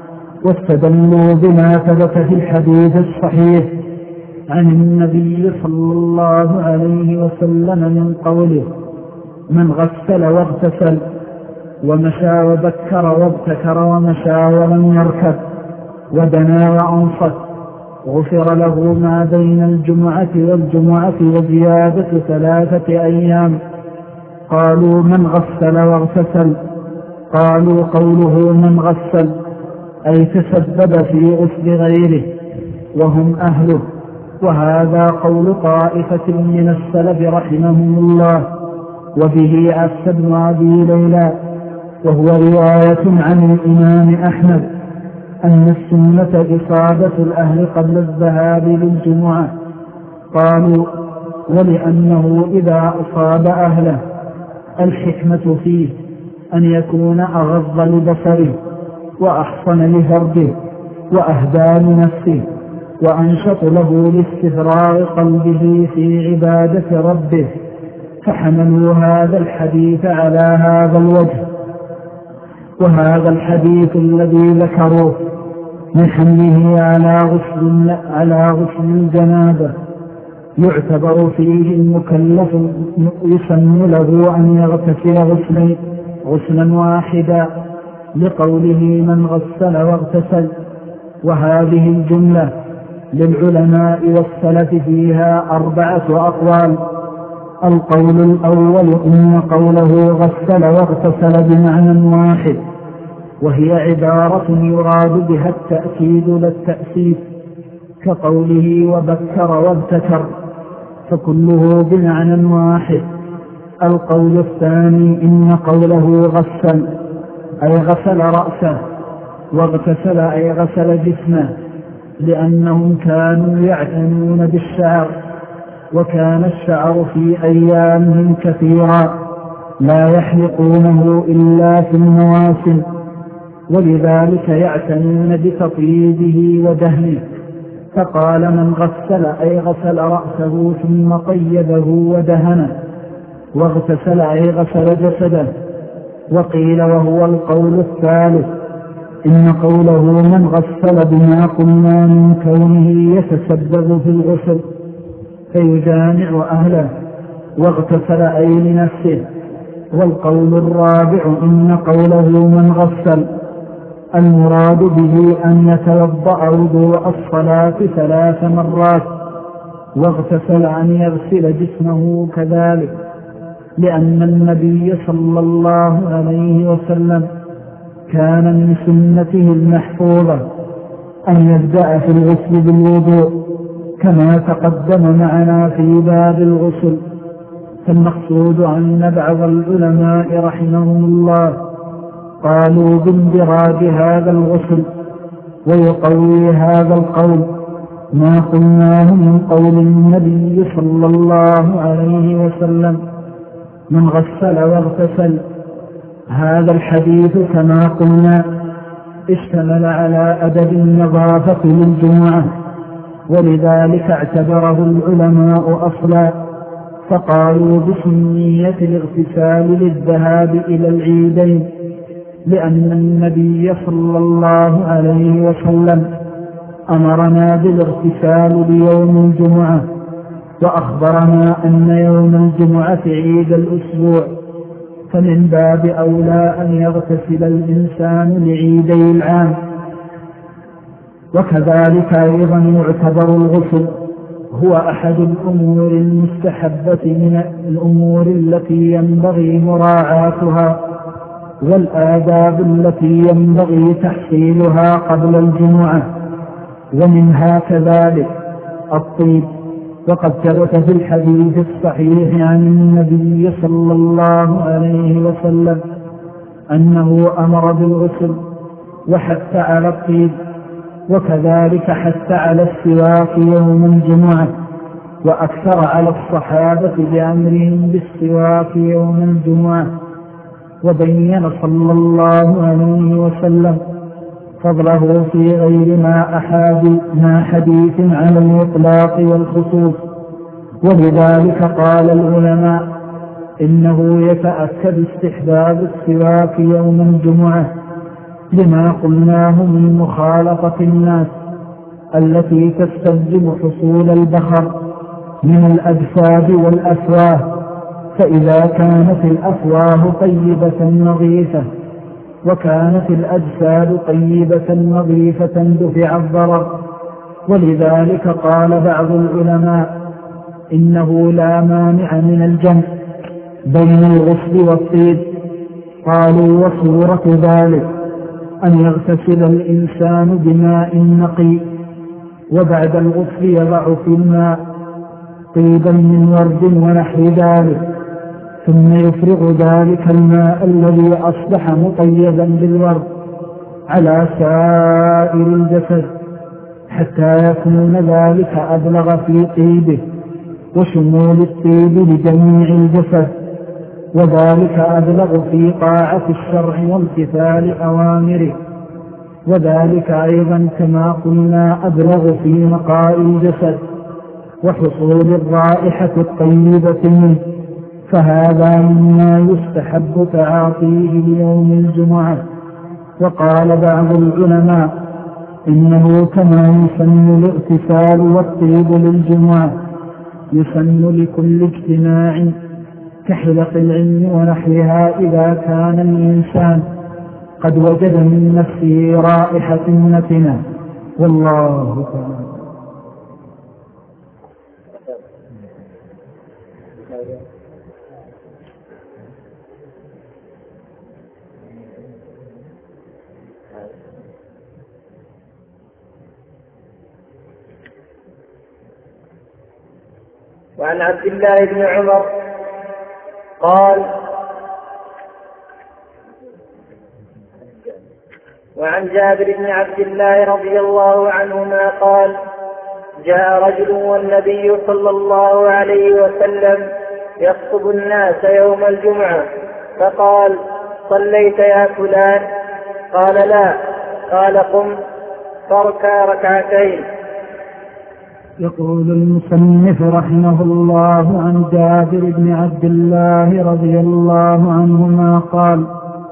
واستدلوا بما ثبت في الحديث الصحيح عن النبي صلى الله عليه وسلم من قوله: من غسل واغتسل ومشى وبكر وابتكر ومشى ولم يركب ودنا وأنصت غفر له ما بين الجمعة والجمعة وزيادة ثلاثة أيام. قالوا: من غسل واغتسل؟ قالوا: قوله من غسل أي تسبب في غسل غيره وهم أهله. وهذا قول طائفة من السلف رحمهم الله، وبه أفسى ابن أبي ليلى، وهو رواية عن الإمام أحمد أن السنة إصابة الأهل قبل الذهاب للجمعة. قالوا: ولأنه إذا أصاب أهله الحكمة فيه أن يكون أغض لبصره وأحصن لفرده وأهدى لنفسه وأنشط له لاستفراغ قلبه في عبادة ربه، فحملوا هذا الحديث على هذا الوجه. وهذا الحديث الذي ذكروه من حمله على غسل, على غسل الجنابة يعتبر فيه المكلف يسن له أن يغتسل غسلا, غسلا واحدا لقوله من غسل واغتسل. وهذه الجملة للعلماء والسلف فيها أربعة أقوال. القول الأول إن قوله غسل واغتسل بمعنى واحد، وهي عبارة يراد بها التأكيد للتأسيس، كقوله وبكر وابتكر، فكله بمعنى واحد. القول الثاني إن قوله غسل أي غسل رأسه، واغتسل أي غسل جسمه، لأنهم كانوا يعتنون بالشعر، وكان الشعر في أيامهم كثيرا لا يحلقونه إلا في المواسم، ولذلك يعتنون بتطييبه ودهنه. فقال من غسل أي غسل رأسه ثم طيبه ودهنه، واغتسل أي غسل جسده. وقيل وهو القول الثالث إن قوله من غسل بما قلنا من كونه يتسبب في الغسل فيجامع أهله، واغتسل أي لنفسه. والقول الرابع إن قوله من غسل المراد به أن يتوضأ وضوء الصلاة ثلاث مرات، واغتسل أن يغسل جسمه كذلك، لأن النبي صلى الله عليه وسلم كان من سنته المحفوظة أن يبدأ في الغسل بالوضوء كما تقدم معنا في باب الغسل. فالمقصود أن بعض العلماء رحمهم الله قالوا باندراج هذا الغسل، ويقوي هذا القول ما قلناه من قول النبي صلى الله عليه وسلم من غسل واغتسل. هذا الحديث كما قلنا اشتمل على أدب النظافة للجمعة، ولذلك اعتبره العلماء أصلا، فقالوا بسنية الاغتسال للذهاب إلى العيدين، لأن النبي صلى الله عليه وسلم أمرنا بالاغتسال ليوم الجمعة، وأخبرنا أن يوم الجمعة عيد الأسبوع، فمن باب أولى أن يغتسل الإنسان لعيدي العام. وكذلك أيضا يعتبر الغسل هو أحد الأمور المستحبة من الأمور التي ينبغي مراعاتها، والآداب التي ينبغي تحصيلها قبل الجمعة، ومنها كذلك الطيب. وقد ثبت في الحديث الصحيح عن النبي صلى الله عليه وسلم أنه أمر بالغسل وحث على الطيب، وكذلك حث على السواك يوم الجمعة، وأكثر على الصحابة بأمرهم بالسواك يوم الجمعة. وبين صلى الله عليه وسلم فضله في غير ما أحاد ما حديث على الإطلاق والخصوص. ولذلك قال العلماء إنه يتأكد استحباب السواك يوم الجمعة لما قلناه من مخالطة الناس التي تستلزم حصول البخر من الأجساد والأفواه، فإذا كانت الأفواه طيبة نظيفة وكانت الأجساد طيبة نظيفة دفع الضرر. ولذلك قال بعض العلماء إنه لا مانع من الجمع بين الغسل والطيب. قالوا وصورة ذلك أن يغتسل الإنسان بماء نقي وبعد الغسل يضع في الماء طيبا من ورد ونحو ذلك، ثم يفرغ ذلك الماء الذي أصبح مطيبا بالورد على سائر الجسد حتى يكون ذلك أبلغ في طيبه وشمول الطيب لجميع الجسد، وذلك أبلغ في طاعة الشرع وامتثال أوامره، وذلك أيضا كما قلنا أبلغ في نقاء الجسد وحصول الرائحة الطيبة منه، فهذا مما يستحب تعاطيه ليوم الجمعة. وقال بعض العلماء إنه كما يسن الاغتسال والطيب للجمعة يسن لكل اجتماع كحلق العلم ونحوها إذا كان الإنسان قد وجد من نفسه رائحة نتنة. والله تعالى. وعن عبد الله بن عمر قال وعن جابر بن عبد الله رضي الله عنهما قال جاء رجل والنبي صلى الله عليه وسلم يخطب الناس يوم الجمعة فقال صليت يا فلان؟ قال لا. قال قم فاركع ركعتين. يقول المصنف رحمه الله عن جابر بن عبد الله رضي الله عنهما قال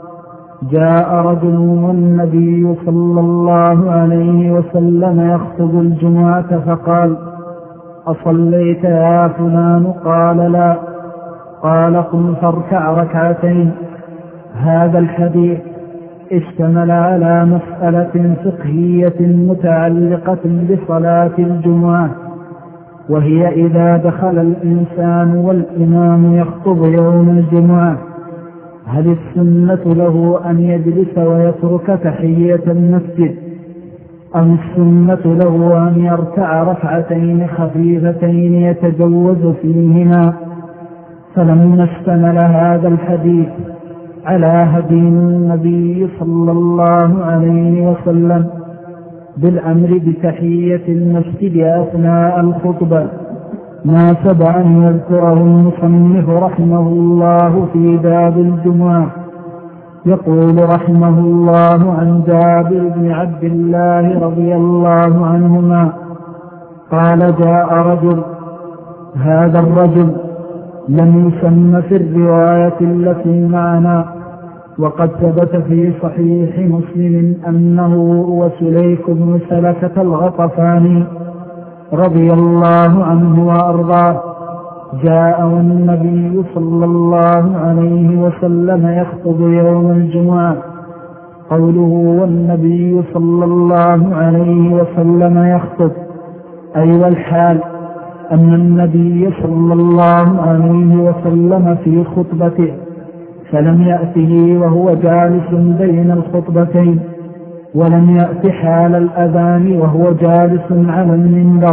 جاء رجل والنبي صلى الله عليه وسلم يخطب الجمعة فقال أصليت يا فلان؟ قال لا. قال قم فاركع ركعتين. هذا الحديث اشتمل على مسألة فقهية متعلقة بصلاة الجمعة، وهي إذا دخل الإنسان والإمام يخطب يوم الجمعة هل السنة له أن يجلس ويترك تحية المسجد أم السنة له أن يركع ركعتين خفيفتين يتجوز فيهما؟ فلما اشتمل هذا الحديث على هدي النبي صلى الله عليه وسلم بالأمر بتحية المسجد أثناء الخطبة ناسب أن يذكره المصنف رحمه الله في باب الجمعة. يقول رحمه الله عن جابر بن عبد الله رضي الله عنهما قال جاء رجل. هذا الرجل لم يسمى في الرواية التي معنا، وقد ثبت في صحيح مسلم أنه وسليك بن سلكة الغطفاني رضي الله عنه وأرضاه جاء والنبي صلى الله عليه وسلم يخطب يوم الجمعة. قوله والنبي صلى الله عليه وسلم يخطب أي والحال أن النبي صلى الله عليه وسلم في خطبته فلم يأته وهو جالس بين الخطبتين، ولم يأت حال الأذان وهو جالس على المنبر،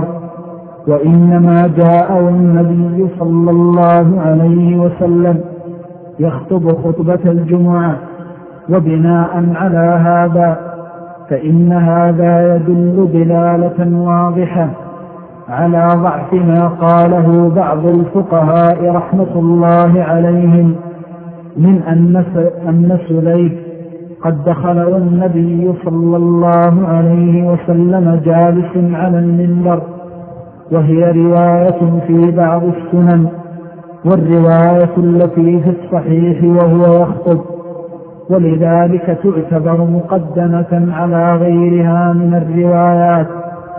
وإنما جاء والنبي صلى الله عليه وسلم يخطب خطبة الجمعة. وبناء على هذا فإن هذا يدل دلالة واضحة على ضعف ما قاله بعض الفقهاء رحمة الله عليهم من أن سليك قد دخل والنبي صلى الله عليه وسلم جالس على المنبر، وهي رواية في بعض السنن، والرواية التي في الصحيح وهو يخطب ولذلك تعتبر مقدمة على غيرها من الروايات.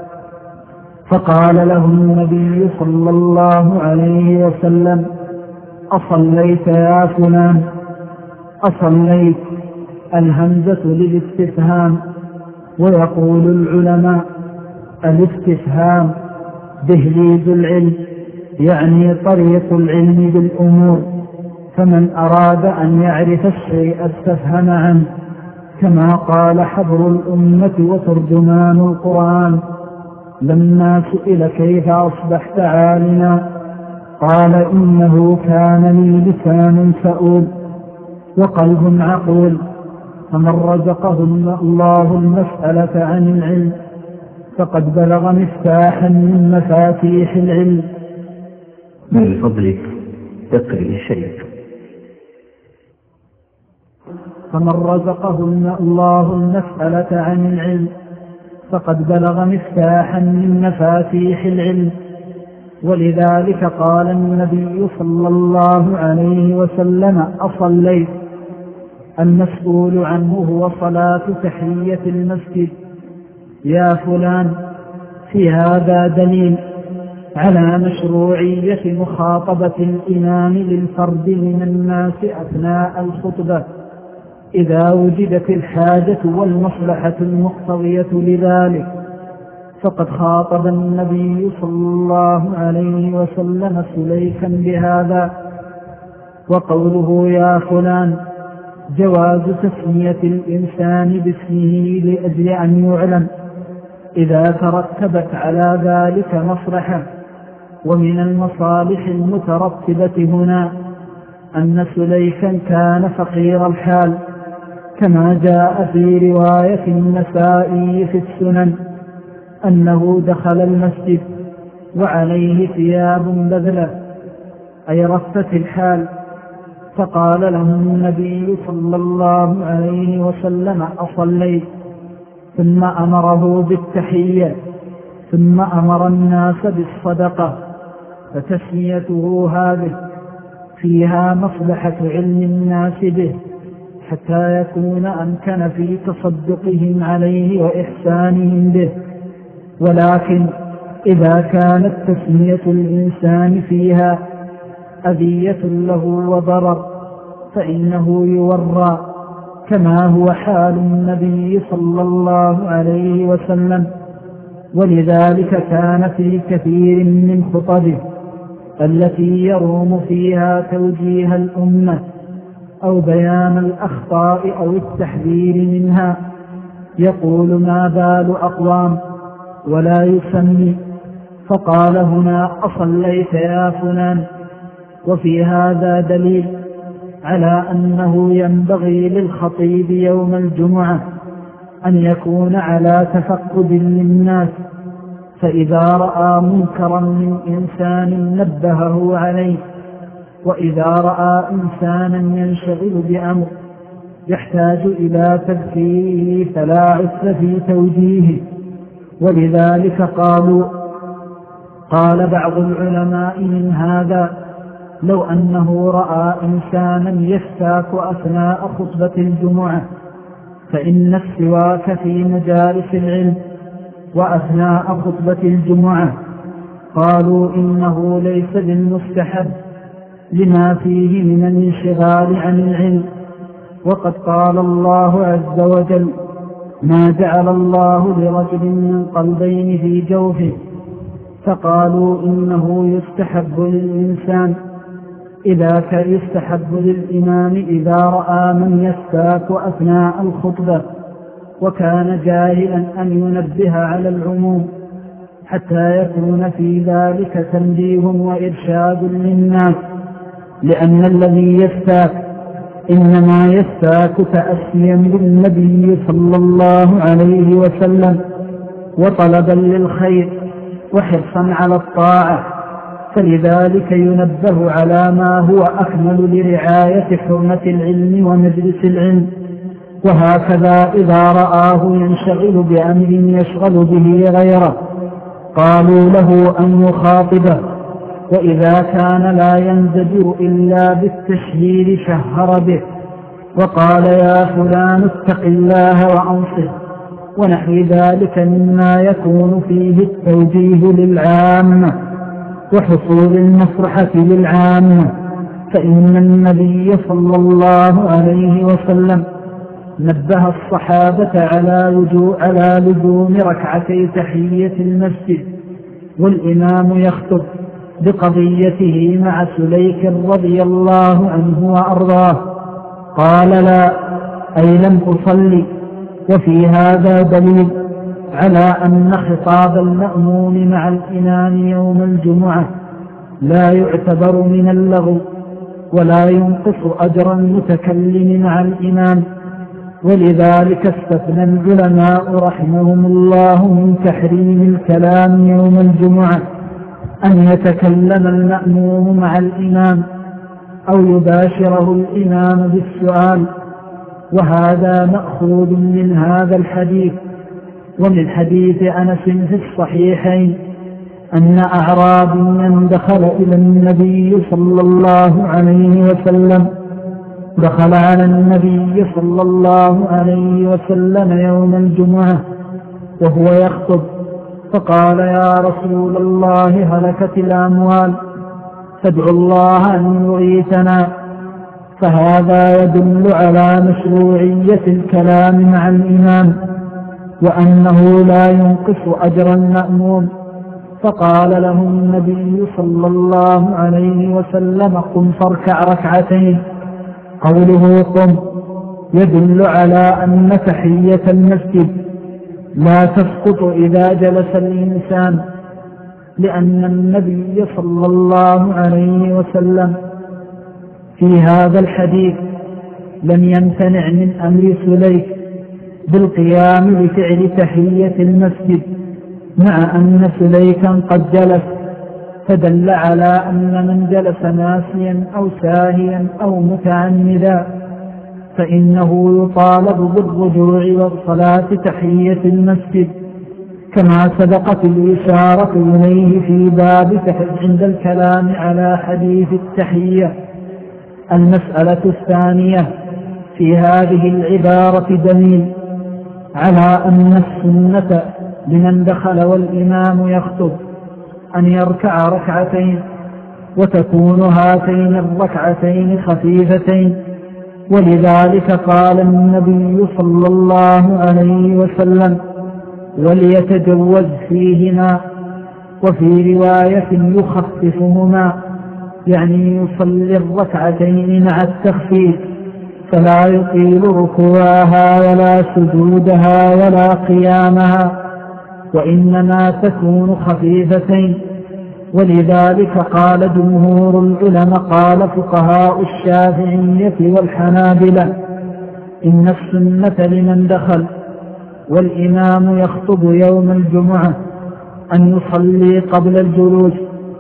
فقال له النبي صلى الله عليه وسلم: أصليت يا فلان؟ أصليت، الهمزة للاستفهام. ويقول العلماء: الاستفهام دهليز العلم، يعني طريق العلم بالأمور، فمن أراد أن يعرف الشيء استفهم عنه، كما قال حبر الأمة وترجمان القرآن لما سئل: كيف أصبحت عالما؟ قال: إنه كان لي لسان سؤول وقلب عقول، فمن رزقه الله المسألة عن العلم فقد بلغ مفتاحا من مفاتيح العلم. من فضلك تقري الشيء. فمن رزقه الله المسألة عن العلم فقد بلغ مفتاحا من مفاتيح العلم. ولذلك قال النبي صلى الله عليه وسلم: أصليت، المسؤول عنه هو صلاة تحية المسجد. يا فلان، في هذا دليل على مشروعية مخاطبة الإمام للفرد من الناس أثناء الخطبة إذا وجدت الحاجة والمصلحة المقتضية لذلك. فقد خاطب النبي صلى الله عليه وسلم سليكا بهذا. وقوله يا فلان جواز تسمية الإنسان باسمه لأجل أن يعلم إذا ترتبت على ذلك مصلحة. ومن المصالح المترتبة هنا أن سليكا كان فقير الحال، كما جاء في رواية النسائي في السنن أنه دخل المسجد وعليه ثياب بذلة، أي رثة الحال، فقال له النبي صلى الله عليه وسلم: أصليت؟ ثم أمره بالتحية، ثم أمر الناس بالصدقة. فتسميته هذه فيها مصلحة علم الناس به حتى يكون أمكن في تصدقهم عليه وإحسانهم به. ولكن إذا كانت تسمية الإنسان فيها أذية له وضرر فإنه يورى، كما هو حال النبي صلى الله عليه وسلم. ولذلك كان في كثير من خطبه التي يروم فيها توجيه الأمة أو بيان الأخطاء أو التحذير منها يقول: ما بال أقوام، ولا يسمي. فقال هنا: أصليت يا فلان؟ وفي هذا دليل على أنه ينبغي للخطيب يوم الجمعة أن يكون على تفقد للناس، فإذا رأى منكرا من إنسان نبهه عليه، وإذا رأى إنسانا ينشغل بأمر يحتاج إلى تذكيره فلا عسر في توجيهه. ولذلك قالوا قال بعض العلماء من هذا: لو أنه رأى إنسانا يستاك أثناء خطبة الجمعة، فإن السواك في مجالس العلم وأثناء خطبة الجمعة قالوا إنه ليس بالمستحب لما فيه من الانشغال عن العلم. وقد قال الله عز وجل: ما جعل الله لرجل من قلبين في جوفه. فقالوا إنه يستحب للإنسان إذا كان يستحب للإمام إذا رأى من يستاك أثناء الخطبة وكان جاهلا أن ينبه على العموم، حتى يكون في ذلك تنبيه وإرشاد للناس، لأن الذي يستاك إنما يستاك تأسيا بالنبي صلى الله عليه وسلم وطلبا للخير وحرصا على الطاعة، فلذلك ينبه على ما هو أكمل لرعاية حرمة العلم ومجلس العلم. وهكذا إذا رآه ينشغل بأمر يشغل به غيره قالوا له أن يخاطبه، وإذا كان لا ينزجر إلا بالتشهير شهر به، وقال يا فلان اتق الله وأنصت، ونحو ذلك مما يكون فيه التوجيه للعامة وحصول المصلحة للعامة. فإن النبي صلى الله عليه وسلم نبه الصحابة على لزوم على لزوم ركعتي تحية المسجد والإمام يخطب بقضيته مع سليك رضي الله عنه وأرضاه. قال لا، أي لم أصلي. وفي هذا دليل على أن خطاب المأموم مع الإمام يوم الجمعة لا يعتبر من اللغو ولا ينقص أجر المتكلم مع الإمام. ولذلك استثنى العلماء رحمهم الله من تحريم الكلام يوم الجمعة أن يتكلم المأموم مع الإمام أو يباشره الإمام بالسؤال، وهذا مأخوذ من هذا الحديث ومن حديث أنس في الصحيحين أن أعرابيا دخل إلى النبي صلى الله عليه وسلم دخل على النبي صلى الله عليه وسلم يوم الجمعة وهو يخطب، فقال يا رسول الله هلكت الأموال فادعوا الله أن يغيثنا. فهذا يدل على مشروعية الكلام مع الإمام وأنه لا ينقص أجر المأموم. فقال له النبي صلى الله عليه وسلم قم فاركع ركعتين. قوله قم يدل على أن تحية المسجد لا تسقط إذا جلس الإنسان، لأن النبي صلى الله عليه وسلم في هذا الحديث لم يمتنع من أمر سليك بالقيام بفعل تحية المسجد، مع أن سليكا قد جلس، فدل على أن من جلس ناسيا أو ساهيا أو متعمدا فإنه يطالب بالرجوع والصلاة تحية المسجد، كما سبقت الإشارة إليه في باب عند الكلام على حديث التحية. المسألة الثانية في هذه العبارة دليل على أن السنة لمن دخل والإمام يخطب أن يركع ركعتين، وتكون هاتين الركعتين خفيفتين، ولذلك قال النبي صلى الله عليه وسلم وليتجوز فيهما، وفي رواية يخففهما، يعني يصلي الركعتين مع التخفيف، فلا يطيل ركوعها ولا سجودها ولا قيامها، وإنما تكون خفيفتين. ولذلك قال جمهور العلماء قال فقهاء الشافعية والحنابلة إن السنة لمن دخل والإمام يخطب يوم الجمعة أن يصلي قبل الجلوس.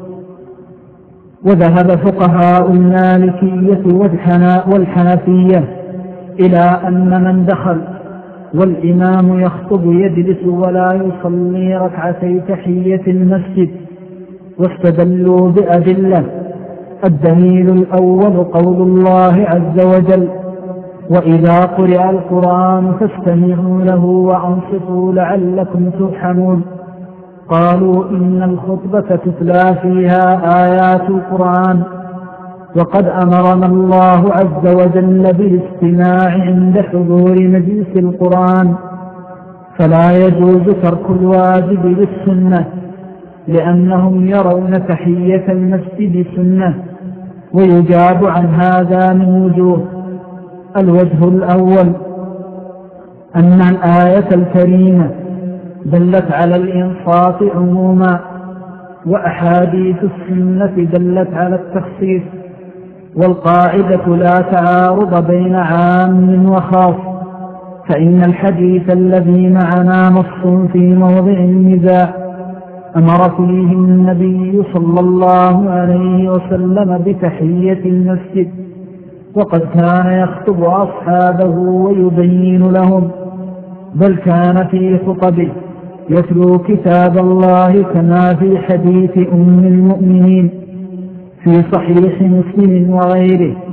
وذهب فقهاء المالكية والحنفية إلى أن من دخل والإمام يخطب يجلس ولا يصلي ركعتي تحية المسجد، واستدلوا بأدلة. الدليل الأول قول الله عز وجل وإذا قرئ القرآن فاستمعوا له وأنصتوا لعلكم ترحمون. قالوا إن الخطبة تتلى فيها آيات القرآن، وقد أمرنا الله عز وجل بالاستماع عند حضور مجلس القرآن، فلا يجوز ترك الواجب للسنة، لأنهم يرون تحية المسجد سنة. ويجاب عن هذا من وجوه. الوجه الأول أن الآية الكريمة دلت على الإنصات عموما، وأحاديث السنة دلت على التخصيص، والقاعدة لا تعارض بين عام وخاص، فإن الحديث الذي معنا نص في موضع النزاع أمر فيه النبي صلى الله عليه وسلم بتحية المسجد، وقد كان يخطب أصحابه ويبين لهم، بل كان في خطبه يتلو كتاب الله كما في حديث أم المؤمنين في صحيح مسلم وغيره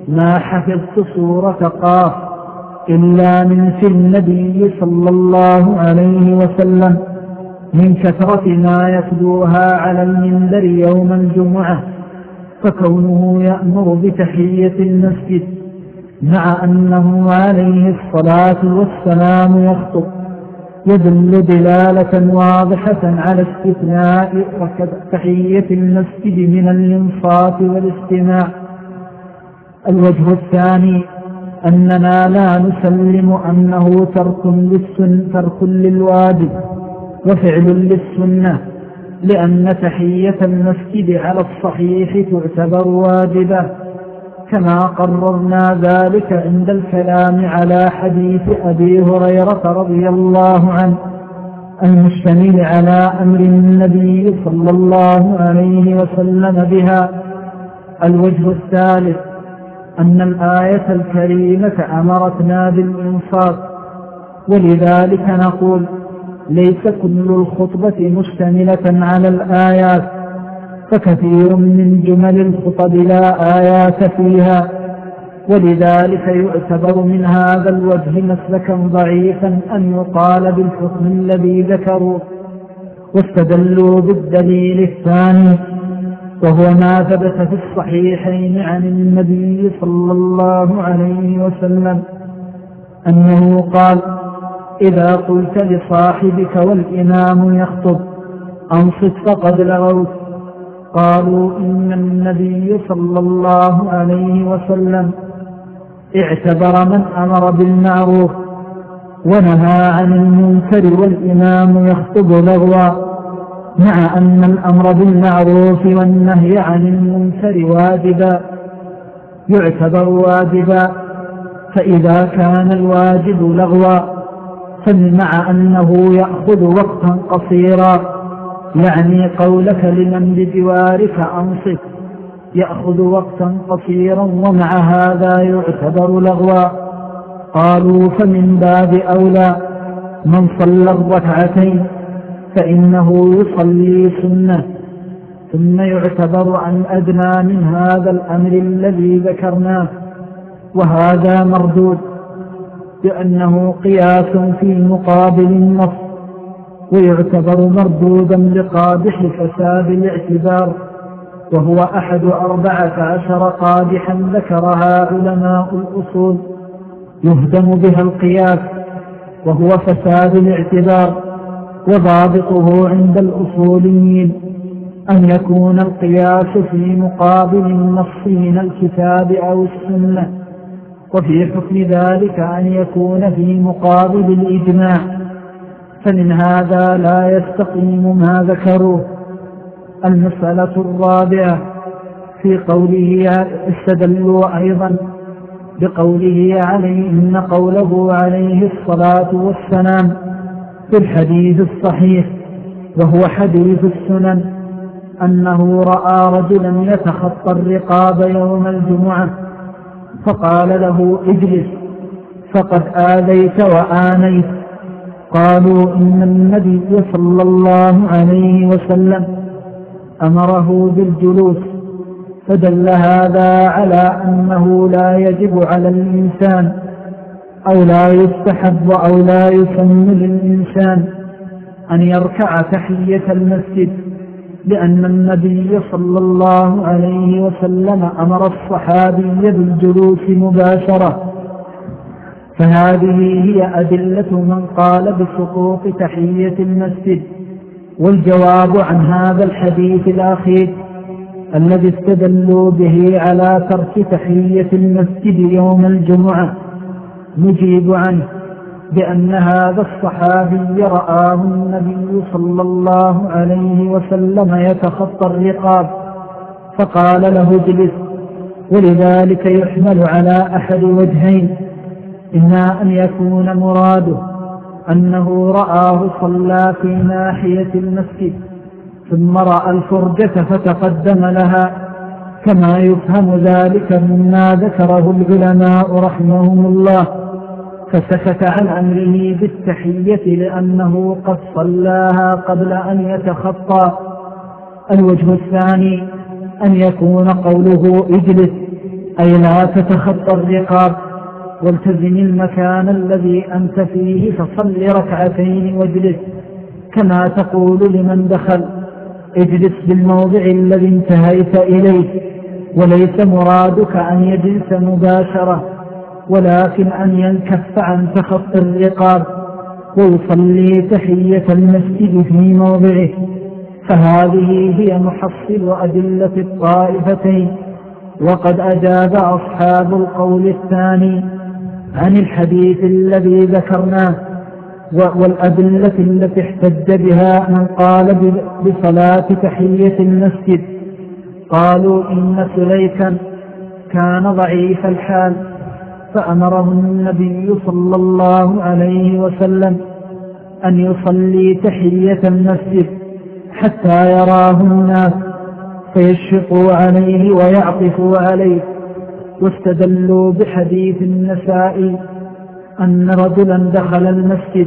ما حفظت سورة قاف إلا من في النبي صلى الله عليه وسلم من كثرة ما يتلوها على المنبر يوم الجمعة، فكونه يأمر بتحية المسجد مع أنه عليه الصلاة والسلام يخطب يدل دلالة واضحة على استثناء تحية المسجد من الإنصات والاستماع. الوجه الثاني أننا لا نسلم أنه ترك للسن ترك للواجب وفعل للسنة، لأن تحية المسجد على الصحيح تعتبر واجبة، كما قررنا ذلك عند الكلام على حديث أبي هريرة رضي الله عنه المشتمل على أمر النبي صلى الله عليه وسلم بها. الوجه الثالث أن الآية الكريمة أمرتنا بالإنصات، ولذلك نقول ليس كل الخطبة مشتملة على الآيات، فكثير من جمل الخطب لا آيات فيها، ولذلك يعتبر من هذا الوجه مسلكا ضعيفا أن يقال بالحكم الذي ذكروا. واستدلوا بالدليل الثاني وهو ما ثبت في الصحيحين عن النبي صلى الله عليه وسلم أنه قال: إذا قلت لصاحبك والإمام يخطب أنصت فقد لغوت. قالوا إن النبي صلى الله عليه وسلم اعتبر من أمر بالمعروف ونهى عن المنكر والإمام يخطب لغوا، مع أن الأمر بالمعروف والنهي عن المنكر واجبا يعتبر واجبا. فإذا كان الواجب لغوا فمع أنه يأخذ وقتا قصيرا، يعني قولك لمن بجوارك أنصت يأخذ وقتا قصيرا ومع هذا يعتبر لغوا. قالوا فمن باب أولى من صلى الركعتين فإنه يصلي سنة، ثم يعتبر عن أدنى من هذا الأمر الذي ذكرناه، وهذا مردود لأنه قياس في مقابل النص، ويعتبر مردودا لقادح فساد الاعتبار، وهو أحد أربعة عشر قادحا ذكرها علماء الأصول يهدم بها القياس، وهو فساد الاعتبار. وضابطه عند الأصوليين أن يكون القياس في مقابل النص من الكتاب أو السنة، وفي حكم ذلك أن يكون في مقابل الإجماع، فمن هذا لا يستقيم ما ذكروه. المسألة الرابعة في قوله استدلوا أيضا بقوله عليه إن قوله عليه الصلاة والسلام في الحديث الصحيح وهو حديث السنن أنه رأى رجلا يتخطى الرقاب يوم الجمعة فقال له اجلس فقد آذيت وآنيت. قالوا إن النبي صلى الله عليه وسلم أمره بالجلوس، فدل هذا على أنه لا يجب على الإنسان أو لا يستحب أو لا يسن للإنسان أن يركع تحية المسجد، لأن النبي صلى الله عليه وسلم أمر الصحابي بالجلوس مباشرة. فهذه هي أدلة من قال بسقوط تحية المسجد. والجواب عن هذا الحديث الأخير الذي استدلوا به على ترك تحية المسجد يوم الجمعة نجيب عنه بأن هذا الصحابي رآه النبي صلى الله عليه وسلم يتخطى الرقاب فقال له اجلس، ولذلك يحمل على أحد وجهين: إما أن يكون مراده أنه رآه صلى في ناحية المسجد ثم رأى الفرجة فتقدم لها، كما يفهم ذلك مما ذكره العلماء رحمهم الله، فسكت عن أمره بالتحية لأنه قد صلاها قبل أن يتخطى. الوجه الثاني أن يكون قوله اجلس أي لا تتخطى الرقاب، والتزم المكان الذي أنت فيه فصل ركعتين واجلس، كما تقول لمن دخل اجلس بالموضع الذي انتهيت إليه، وليس مرادك أن يجلس مباشرة، ولكن أن ينكف عن تخطي الرقاب ويصلي تحية المسجد في موضعه. فهذه هي محصل أدلة الطائفتين. وقد أجاب أصحاب القول الثاني عن الحديث الذي ذكرناه والأدلة التي احتج بها من قال بصلاة تحية المسجد. قالوا إن سليكا كان ضعيف الحال، فأمره النبي صلى الله عليه وسلم أن يصلي تحية المسجد حتى يراه الناس فيشفقوا عليه ويعطفوا عليه. واستدلوا بحديث النسائي أن رجلا دخل المسجد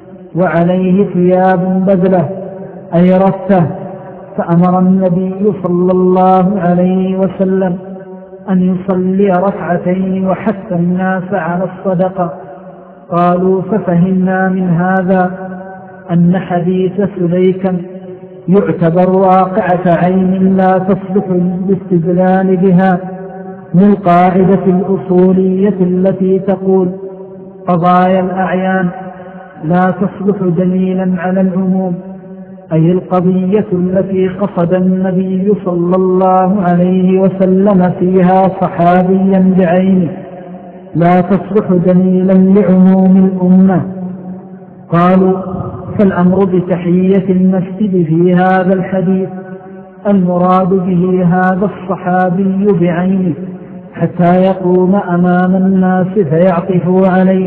وعليه ثياب بذلة أي رثة، فأمر النبي صلى الله عليه وسلم أن يصلي ركعتين وحث الناس على الصدقة. قالوا ففهمنا من هذا أن حديث سليكا يعتبر واقعة عين لا تصلح بالاستدلال بها، من القاعدة الأصولية التي تقول قضايا الأعيان لا تصلح دليلا على العموم، أي القضية التي قصد النبي صلى الله عليه وسلم فيها صحابيا بعينه لا تصلح دليلا لعموم الأمة. قالوا فالأمر بتحية المسجد في هذا الحديث المراد به هذا الصحابي بعينه حتى يقوم أمام الناس فيعطفوا عليه،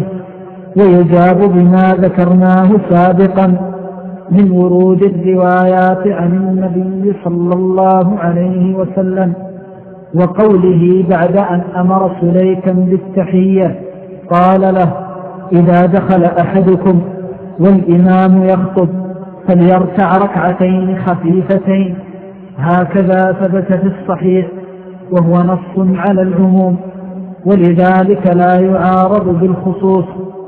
ويجاب بما ذكرناه سابقا من ورود الروايات عن النبي صلى الله عليه وسلم وقوله بعد أن أمر سليكا بالتحية قال له إذا دخل أحدكم والإمام يخطب فليركع ركعتين خفيفتين. هكذا ثبت في الصحيح وهو نص على العموم، ولذلك لا يعارض بالخصوص.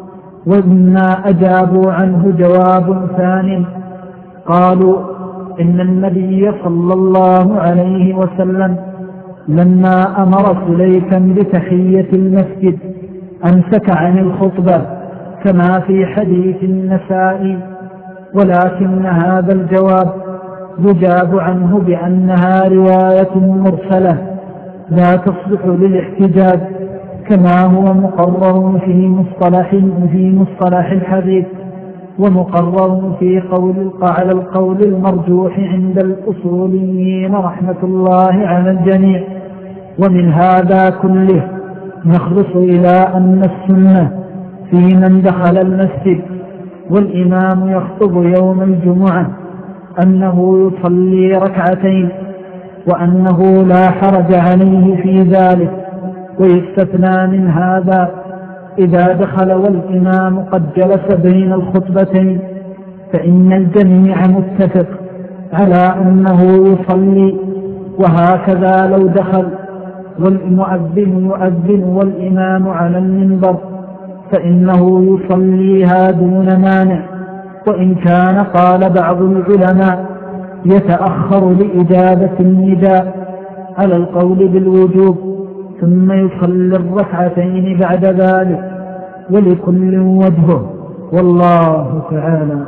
وإنا أجابوا عنه جواب ثانٍ، قالوا إن النبي صلى الله عليه وسلم لما أمر سليكا بتحية المسجد أمسك عن الخطبة كما في حديث النسائي، ولكن هذا الجواب يجاب عنه بأنها رواية مرسلة لا تصلح للاحتجاج، كما هو مقرر في مصطلح في مصطلح الحديث ومقرر في قول على القول المرجوح عند الأصوليين رحمة الله على الجميع. ومن هذا كله نخلص إلى أن السنة في من دخل المسجد والإمام يخطب يوم الجمعة أنه يصلي ركعتين، وأنه لا حرج عليه في ذلك. ويستثنى من هذا إذا دخل والإمام قد جلس بين الخطبتين، فإن الجميع متفق على أنه يصلي. وهكذا لو دخل والمؤذن يؤذن والإمام على المنبر فإنه يصليها دون مانع، وإن كان قال بعض العلماء يتأخر لإجابة النداء على القول بالوجوب ثم يصلي الركعتين بعد ذلك، ولكل وجهه والله تعالى.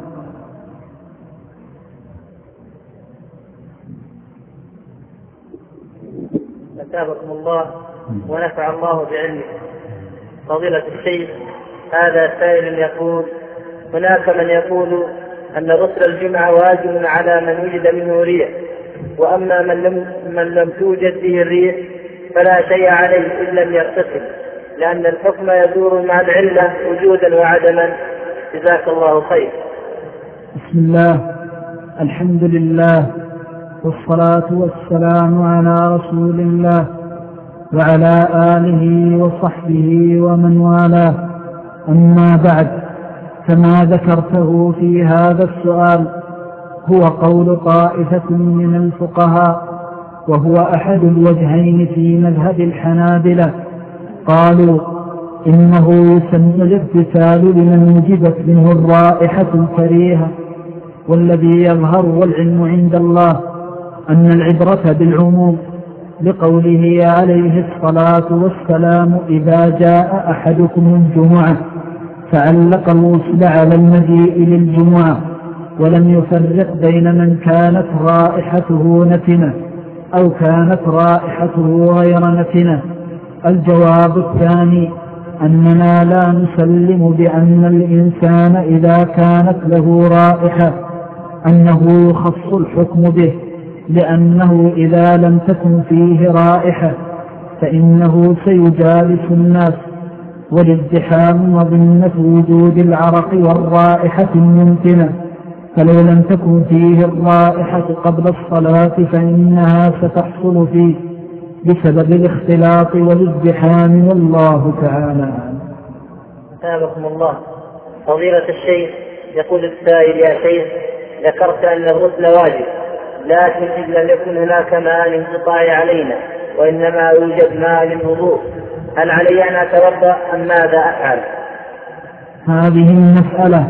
أثابكم الله ونفع الله بعلمه. فضيلة الشيخ، هذا سائل يقول: هناك من يقول أن غسل الجمعة واجب على من وجد منه ريح، وأما من لم, من لم توجد به الريح فلا شيء عليه إن لم يغتسل، لأن الحكم يدور مع العلة وجودا وعدما. جزاك الله خير. بسم الله، الحمد لله، والصلاة والسلام على رسول الله وعلى آله وصحبه ومن والاه. أما بعد، كما ذكرته في هذا السؤال هو قول طائفة من الفقهاء وهو أحد الوجهين في مذهب الحنابلة. قالوا إنه يسمى الاغتسال لمن وجدت منه الرائحة الكريهة، والذي يظهر والعلم عند الله أن العبرة بالعموم، لقوله عليه الصلاة والسلام إذا جاء أحدكم الجمعة فعلق الغسل على المجيء للجمعة، ولم يفرق بين من كانت رائحته نتنة أو كانت رائحته غير نتنة. الجواب الثاني أننا لا نسلم بأن الإنسان إذا كانت له رائحة أنه يخص الحكم به، لأنه إذا لم تكن فيه رائحة فإنه سيجالس الناس، والازدحام مظنة وجود العرق والرائحة الممكنة، فلو لم تكن فيه الرائحة قبل الصلاة فإنها ستحصل فيه بسبب الاختلاط والازدحام، والله تعالى. أثابكم الله. فضيلة الشيخ، يقول السائل: يا شيخ، ذكرت أن الغسل واجب، لكن إذا لم يكن هناك ماء للانقطاع علينا وإنما يوجد ماء للوضوء، هل علي أن أتوضأ أم ماذا أفعل؟ هذه المسألة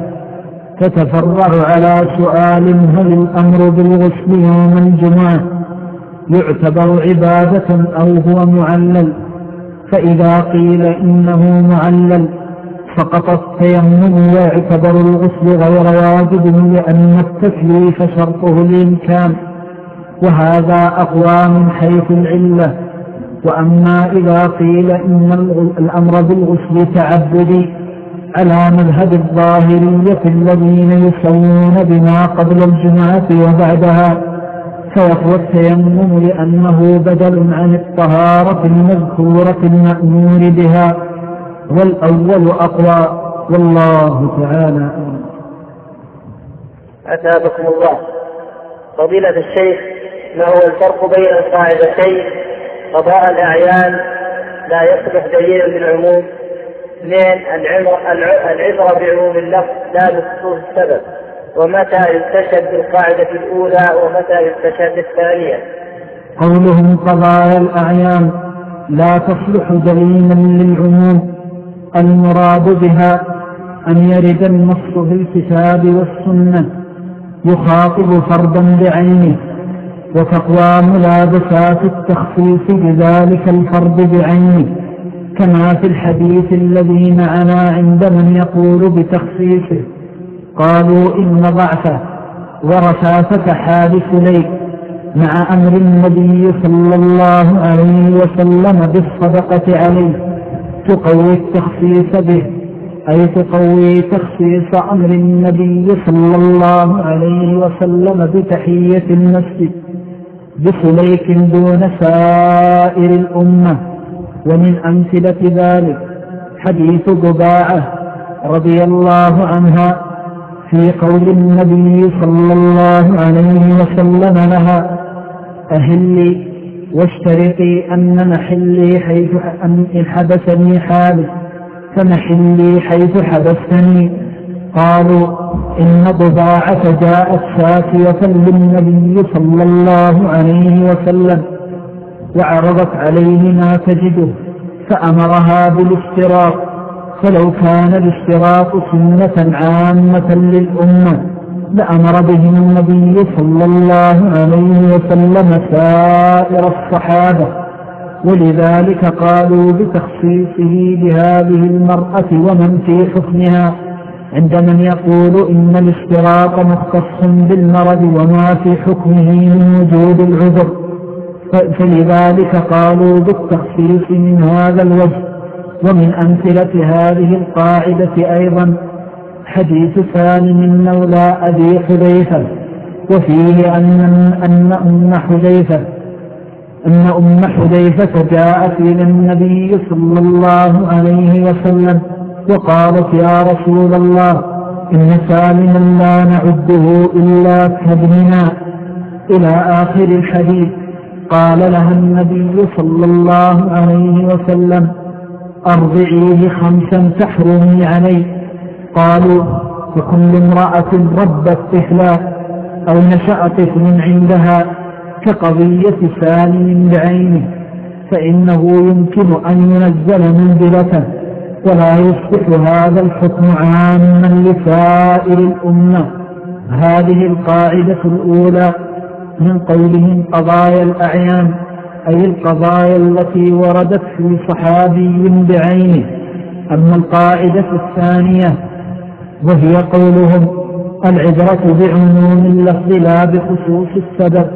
تتفرع على سؤال: هل الأمر بالغسل يوم الجمعة يعتبر عبادة أو هو معلل؟ فإذا قيل إنه معلل فقط التيمم ويعتبر الغسل غير واجب، لأن التكليف شرطه الإمكان، وهذا أقوى من حيث العلة. وأما إذا قيل إن الأمر بالغسل تعبدي على مذهب الظاهرية الذين يسوون بما قبل الجمعة وبعدها، فيقوى التيمم لأنه بدل عن الطهارة المذكورة المأمور بها، والأول أقوى، والله تعالى. أثابكم الله. فضيلة الشيخ، ما هو الفرق بين القاعدتين قضاء الأعيان لا يصلح دليلا بالعموم، اثنين العبرة بعموم اللفظ لا بخصوص السبب، ومتى يستشهد بالقاعدة الأولى ومتى يستشهد بالثانية؟ قولهم قضاء الأعيان لا تصلح دليلا للعموم، المراد بها أن يرد النص في الكتاب والسنة يخاطب فردا بعينه، وتقوى ملابسات التخصيص بذلك الفرد بعينه، كما في الحديث الذي معنا عند من يقول بتخصيصه. قالوا إن ضعفه ورثاثة حال سليك مع أمر النبي صلى الله عليه وسلم بالصدقة عليه تقوي التخصيص به، أي تقوي تخصيص أمر النبي صلى الله عليه وسلم بتحية المسجد بسليك دون سائر الأمة. ومن أمثلة ذلك حديث ضباعة رضي الله عنها في قول النبي صلى الله عليه وسلم لها: أهلي واشترطي أن محلي حيث أن حبسني حالي فمحلي حيث حبستني. قالوا إن ضباعة جاءت شاكية للنبي صلى الله عليه وسلم وعرضت عليه ما تجده فأمرها بالاشتراط، فلو كان الاشتراط سنة عامة للأمة لأمر به النبي صلى الله عليه وسلم سائر الصحابة، ولذلك قالوا بتخصيصه بهذه المرأة ومن في حكمها، عند من يقول إن الاشتراط مختص بالمرض وما في حكمه من وجود العذر، فلذلك قالوا بالتخصيص من هذا الوجه. ومن أمثلة هذه القاعدة أيضا حديث سالم مولى أبي حذيفة، وفيه أن أن أم حذيفة أن أم حذيفة جاءت إلى النبي صلى الله عليه وسلم وقالت: يا رسول الله، إن سالما لا نعده إلا كابننا، إلى آخر الحديث. قال لها النبي صلى الله عليه وسلم: أرضعيه خمسا تحرمي عليه. قالوا: وكل امرأة ربت طفلا أو نشأ طفل عندها كقضية سالم بعينه، فإنه يمكن أن ينزل منزلته ولا يصبح هذا الحكم عاما لسائر الأمة. هذه القاعدة الأولى من قولهم قضايا الأعيان، أي القضايا التي وردت في صحابي بعينه. أما القاعدة الثانية وهي قولهم العبرة بعموم اللفظ لا بخصوص السبب،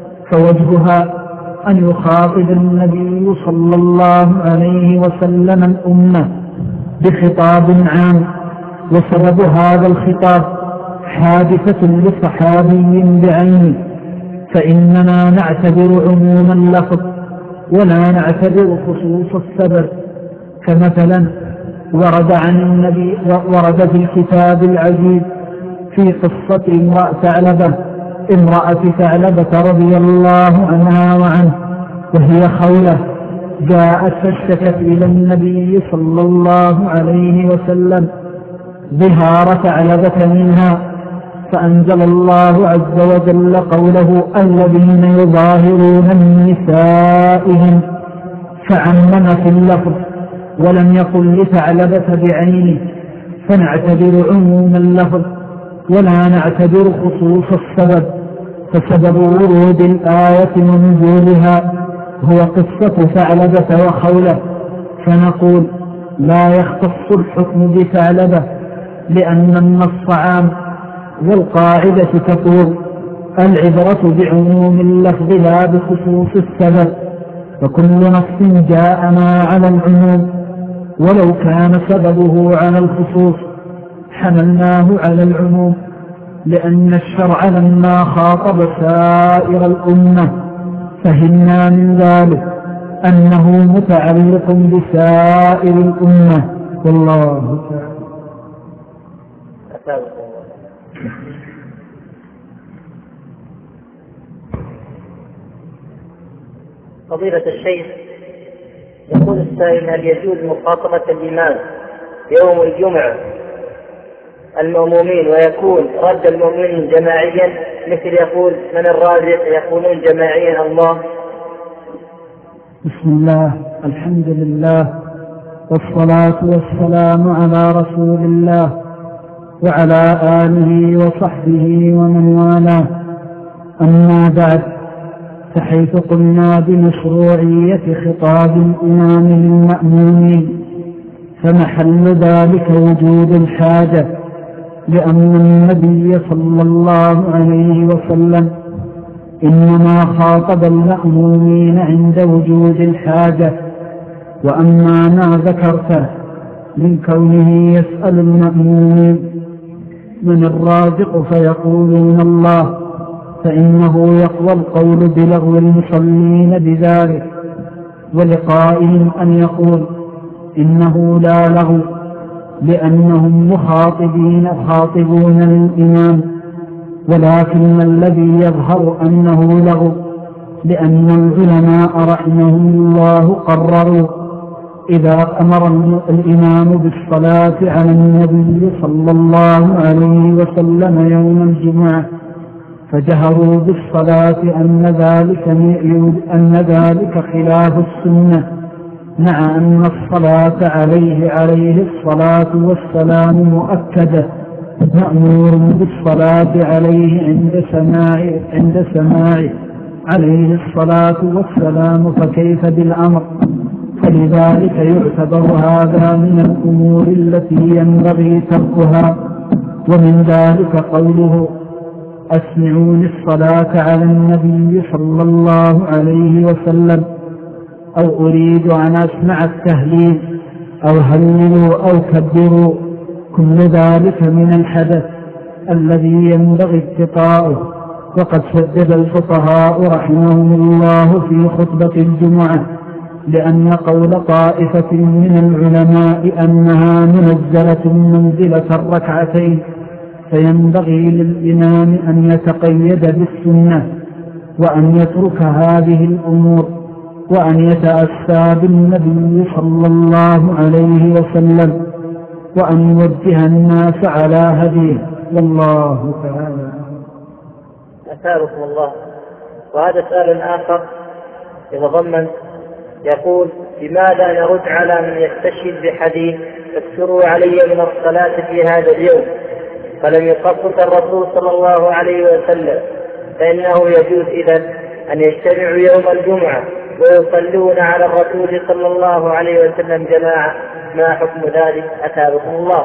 فوجهها أن يخاطب النبي صلى الله عليه وسلم الأمة بخطاب عام، وسبب هذا الخطاب حادثة لصحابي بعينه، فإننا نعتبر عموم اللفظ ولا نعتبر خصوص السبب. فمثلا ورد عن النبي ورد في الكتاب العزيز في قصة امرأة ثعلبة امرأة ثعلبة رضي الله عنها وعنه، وهي خولة، جاءت فاشتكت إلى النبي صلى الله عليه وسلم ظهار ثعلبة منها، فأنزل الله عز وجل قوله الذين يظاهرون من نسائهم، فعمم في اللفظ ولم يقل لثعلبة بعينه، فنعتبر عموم اللفظ ولا نعتبر خصوص السبب. فسبب ورود الآية ونزولها هو قصة ثعلبة وخولة، فنقول لا يختص الحكم بثعلبة لأن النص عام، والقاعدة تقول العبرة بعموم اللفظ لا بخصوص السبب، فكل نص جاءنا على العموم ولو كان سببه على الخصوص حملناه على العموم، لأن الشرع لما خاطب سائر الأمة فهمنا من ذلك أنه متعلق بسائر الأمة. والله تعالى. فضيلة الشيخ، يقول السائل هل يجوز مخاطبة الإمام يوم الجمعة المأمومين ويكون رد المؤمنين جماعيا، مثل يقول من الرازق يقولون جماعيا الله؟ بسم الله، الحمد لله، والصلاة والسلام على رسول الله وعلى آله وصحبه ومن والاه. أما بعد، فحيث قلنا بمشروعية خطاب الإمام للمأمومين فمحل ذلك وجود الحاجة، لأن النبي صلى الله عليه وسلم إنما خاطب المأمومين عند وجود الحاجة. وأما ما ذكرته من كونه يسأل المأمومين من الرازق فيقولون الله، فإنه يقوى القول بلغو المصلين بذلك، ولقائهم أن يقول إنه لا لغو، لأنهم مخاطبين خاطبون للإمام، ولكن الذي يظهر أنه لغو لأن العلماء رحمهم الله قرروا إذا أمر الإمام بالصلاة على النبي صلى الله عليه وسلم يوم الجمعة فجهروا بالصلاة أن ذلك, أن ذلك خلاف السنة، مع أن الصلاة عليه عليه الصلاة والسلام مؤكدة، مأمور بالصلاة عليه عند سماع عند سماع عليه الصلاة والسلام، فكيف بالأمر؟ فلذلك يعتبر هذا من الأمور التي ينبغي تركها. ومن ذلك قوله أسمعوني الصلاة على النبي صلى الله عليه وسلم، أو أريد أن أسمع التهليل، أو هللوا أو كبروا، كل ذلك من الحدث الذي ينبغي اتقاؤه. وقد شدد الفقهاء رحمهم الله في خطبة الجمعة لأن قول طائفة من العلماء أنها منزلة منزلة الركعتين، فينبغي للإمام أن يتقيد بالسنة وأن يترك هذه الأمور وأن يتأسى بالنبي صلى الله عليه وسلم وأن يوجه الناس على هديه. والله تعالى. أثابكم الله. وهذا سؤال آخر يتضمن يقول: لماذا نرد على من يستشهد بحديث اكثروا علي من الصلاة في هذا اليوم فلم يخصص الرسول صلى الله عليه وسلم، فإنه يجوز إذن أن يجتمعوا يوم الجمعة ويصلون على الرسول صلى الله عليه وسلم جماعة، ما حكم ذلك؟ أتابكم الله.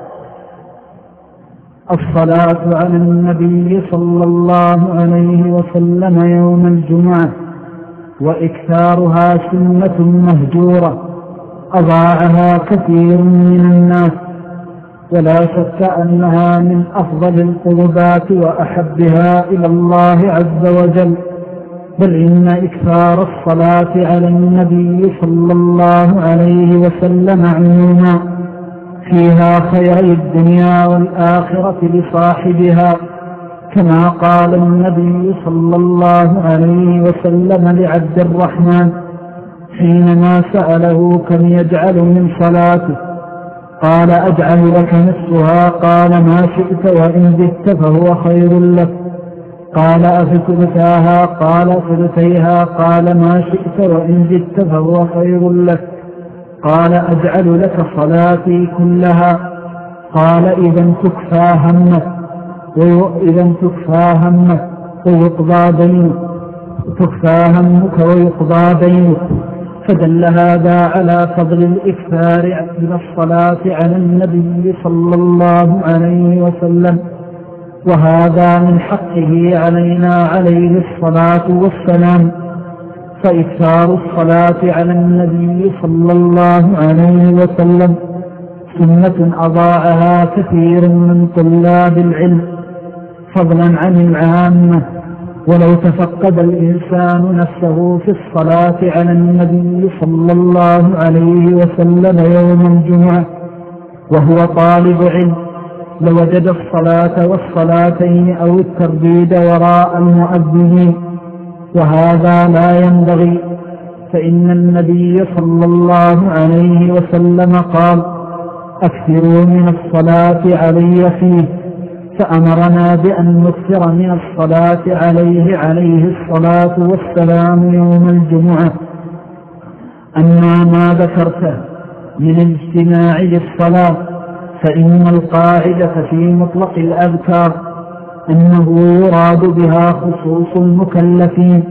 الصلاة على النبي صلى الله عليه وسلم يوم الجمعة وإكثارها سنة مهجورة أضاعها كثير من الناس، ولا شك أنها من أفضل القربات وأحبها إلى الله عز وجل، بل إن إكثار الصلاة على النبي صلى الله عليه وسلم عموما فيها خير الدنيا والآخرة لصاحبها، كما قال النبي صلى الله عليه وسلم لعبد الرحمن حينما سأله كم يجعل من صلاته، قال: أجعل لك نصفها، قال: ما شئت، وإن زدت فهو خير لك، قال: أفثلثاها، قال: ثلثيها، قال: ما شئت، وإن زدت فهو خير لك، قال: أجعل لك صلاتي كلها، قال: إذا تكفى همك وإذا تكفى همك ويقضى دينك تكفى همك ويقضى دينك. فدل هذا على فضل الإكثار من الصلاة على النبي صلى الله عليه وسلم، وهذا من حقه علينا عليه الصلاة والسلام، فإكثار الصلاة على النبي صلى الله عليه وسلم سنة أضاعها كثير من طلاب العلم فضلا عن العامة. ولو تفقد الإنسان نفسه في الصلاة على النبي صلى الله عليه وسلم يوم الجمعة وهو طالب علم لوجد الصلاة والصلاتين أو الترديد وراء المؤذنين، وهذا لا ينبغي، فإن النبي صلى الله عليه وسلم قال: أكثروا من الصلاة علي فيه، فأمرنا بأن نكثر من الصلاة عليه عليه الصلاة والسلام يوم الجمعة. أما ما ذكرته من الاجتماع للصلاة فإن القاعدة في مطلق الأذكار أنه يراد بها خصوص المكلفين،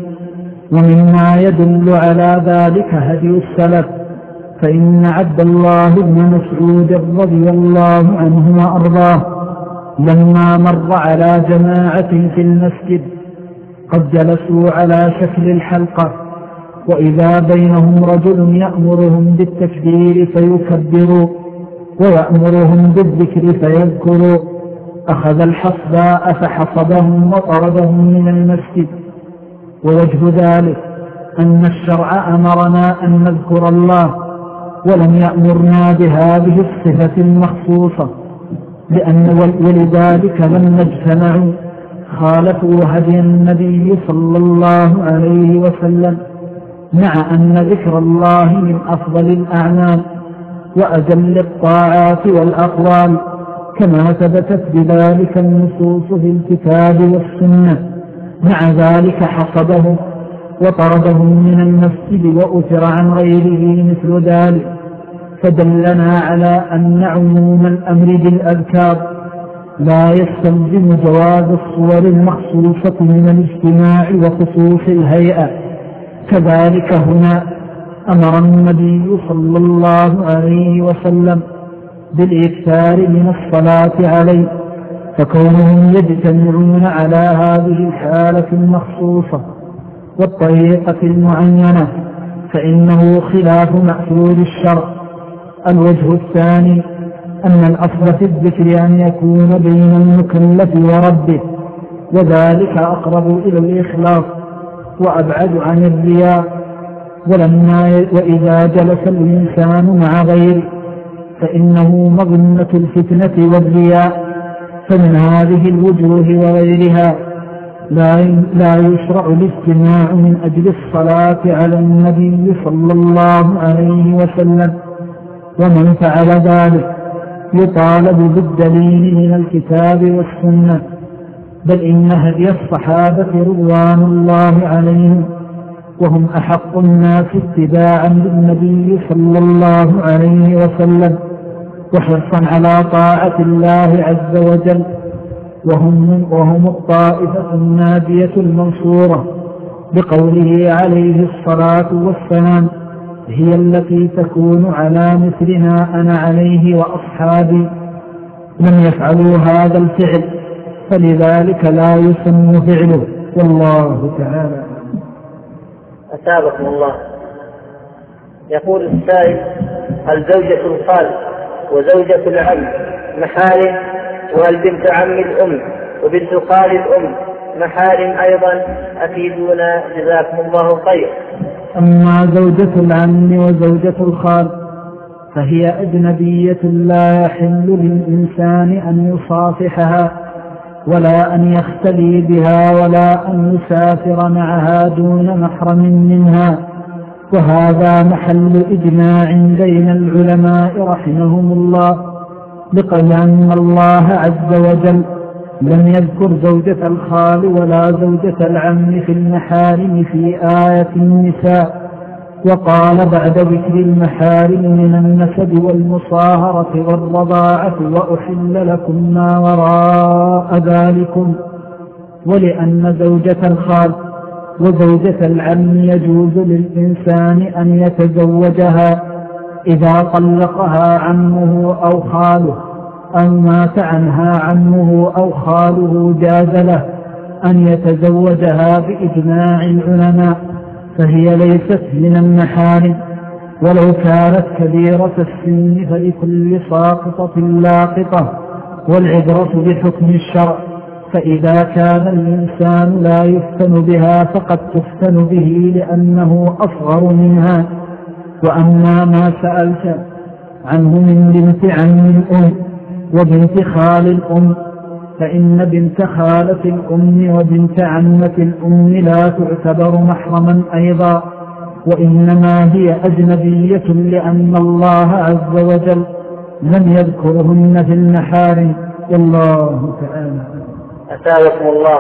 ومما يدل على ذلك هدي السلف، فإن عبد الله بن مسعود رضي الله عنه وأرضاه لما مر على جماعة في المسجد قد جلسوا على شكل الحلقة، وإذا بينهم رجل يأمرهم بالتكبير فيكبروا ويأمرهم بالذكر فيذكروا، أخذ الحصباء فحصبهم وطردهم من المسجد. ووجه ذلك أن الشرع أمرنا أن نذكر الله ولم يأمرنا بهذه الصفة المخصوصة، لأن ولذلك لم نجتمعوا خالفوا هدي النبي صلى الله عليه وسلم، مع أن ذكر الله من أفضل الأعمال وأجل الطاعات والأقوال، كما ثبتت بذلك النصوص في الكتاب والسنة. مع ذلك حصبهم وطردهم من المسجد وأثر عن غيره مثل ذلك، فدلنا على أن عموم الأمر بالأذكار لا يستلزم جواز الصور المخصوصة من الاجتماع وخصوص الهيئة. كذلك هنا أمر النبي صلى الله عليه وسلم بالإكثار من الصلاة عليه، فكونهم يجتمعون على هذه الحالة المخصوصة والطريقة المعينة فإنه خلاف مأثور الشرع. الوجه الثاني أن الأصل في الذكر أن يكون بين المكلف وربه، وذلك أقرب إلى الإخلاص وأبعد عن الرياء. ولما وإذا جلس الإنسان مع غيره فإنه مظنة الفتنة والرياء، فمن هذه الوجوه وغيرها لا لا يشرع الاجتماع من أجل الصلاة على النبي صلى الله عليه وسلم، ومن فعل ذلك يطالب بالدليل من الكتاب والسنة. بل إن هدي الصحابة رضوان الله عليهم وهم أحق الناس اتباعا للنبي صلى الله عليه وسلم وحرصا على طاعة الله عز وجل، وهم, وهم الطائفة النادية المنصورة بقوله عليه الصلاة والسلام: هي التي تكون على مثلنا أنا عليه وأصحابي. لم يفعلوا هذا الفعل فلذلك لا يسمى فعله، والله تعالى. أثابكم الله. يقول السائل: الزوجة الخال وزوجة العم محارم، والبنت عم الأم وبنت خال الأم محارم أيضا؟ أفيدونا جزاكم الله خير. أما زوجة العم وزوجة الخال فهي أجنبية لا يحل للإنسان أن يصافحها ولا أن يختلي بها ولا أن يسافر معها دون محرم منها، وهذا محل إجماع بين العلماء رحمهم الله، بقول أن الله عز وجل لم يذكر زوجة الخال ولا زوجة العم في المحارم في آية النساء، وقال بعد ذكر المحارم من النسب والمصاهرة والرضاعة: وأحل لكم ما وراء ذلكم. ولأن زوجة الخال وزوجة العم يجوز للإنسان أن يتزوجها إذا طلقها عمه أو خاله أو مات عنها عمه أو خاله، جاز له أن يتزوجها بإجماع العلماء، فهي ليست من المحارم، ولو كانت كبيرة السن فلكل ساقطة لاقطة، والعبرة بحكم الشرع، فإذا كان الإنسان لا يفتن بها فقد تفتن به لأنه أصغر منها. وأما ما سألت عنه من بنت عم الأم وبنت خال الأم فإن بنت خالة الأم وبنت عمة الأم لا تعتبر محرما أيضا، وإنما هي أجنبية لأن الله عز وجل لم يذكرهن في المحارم، والله تعالى. أثابكم الله.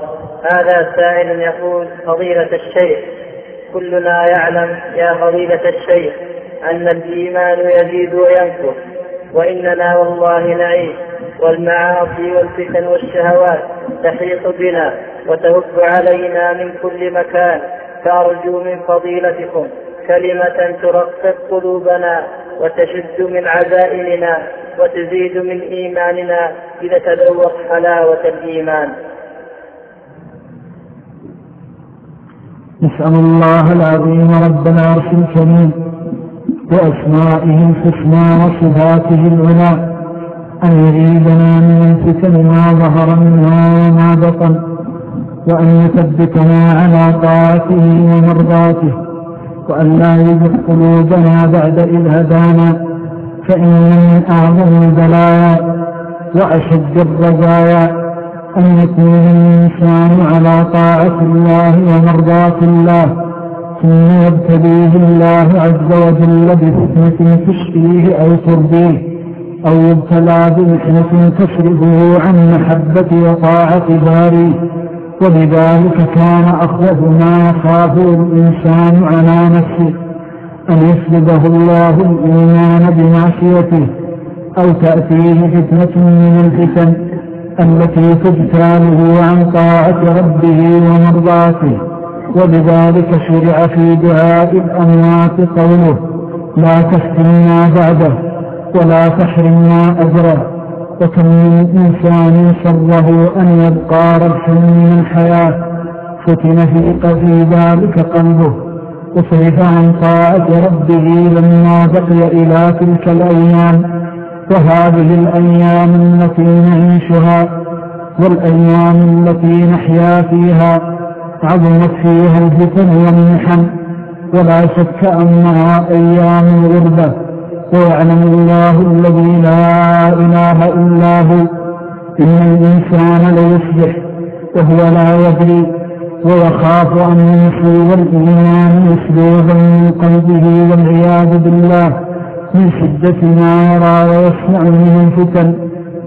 هذا سائل يقول: فضيلة الشيخ، كلنا يعلم يا فضيلة الشيخ أن الإيمان يزيد وينقص، وإننا والله نعيش، والمعاصي والفتن والشهوات تحيط بنا وتهب علينا من كل مكان، فأرجو من فضيلتكم كلمة ترقق قلوبنا وتشد من عزائمنا وتزيد من إيماننا لنتذوق حلاوة الإيمان. نسأل الله العظيم رب العرش الكريم وأسمائه الحسنى وصفاته العلى أن يعيذنا من الفتن ما ظهر منها وما بطن، وأن يثبتنا على طاعته ومرضاته، وأن لا يزغ قلوبنا بعد إذ هدانا، فإن من أعظم البلايا وأشد الرزايا أن يكون الإنسان على طاعة الله ومرضاة الله ثم يبتليه الله عز وجل بفتنة تشقيه أو ترضيه، أو يبتلى بفتنة تصرفه عن محبة وطاعة باريه. ولذلك كان أخوف ما يخافه الإنسان على نفسه أن يسلبه الله الإيمان بمعصيته، أو تأتيه فتنة من الفتن التي تجتاله عن طاعة ربه ومرضاته. ولذلك شرع في دعاء الأموات قوله: لا تفتنا بعده ولا تحرمنا أجره. وكم من إنسان سره أن يبقى ربحا من الحياة فتن في ذلك قلبه وصرف عن طاعة ربه لما بقي إلى تلك الأيام. وهذه الأيام التي نعيشها والأيام التي نحيا فيها عظمت فيها الفتن والمحن، ولا شك أنها أيام الغربة، ويعلم الله الذي لا إله إلا هو إن الإنسان ليصبح وهو لا يدري ويخاف أن يصيب الإيمان يسلوبا من قلبه والعياذ بالله من شدة ما يرى ويسمع من الفتن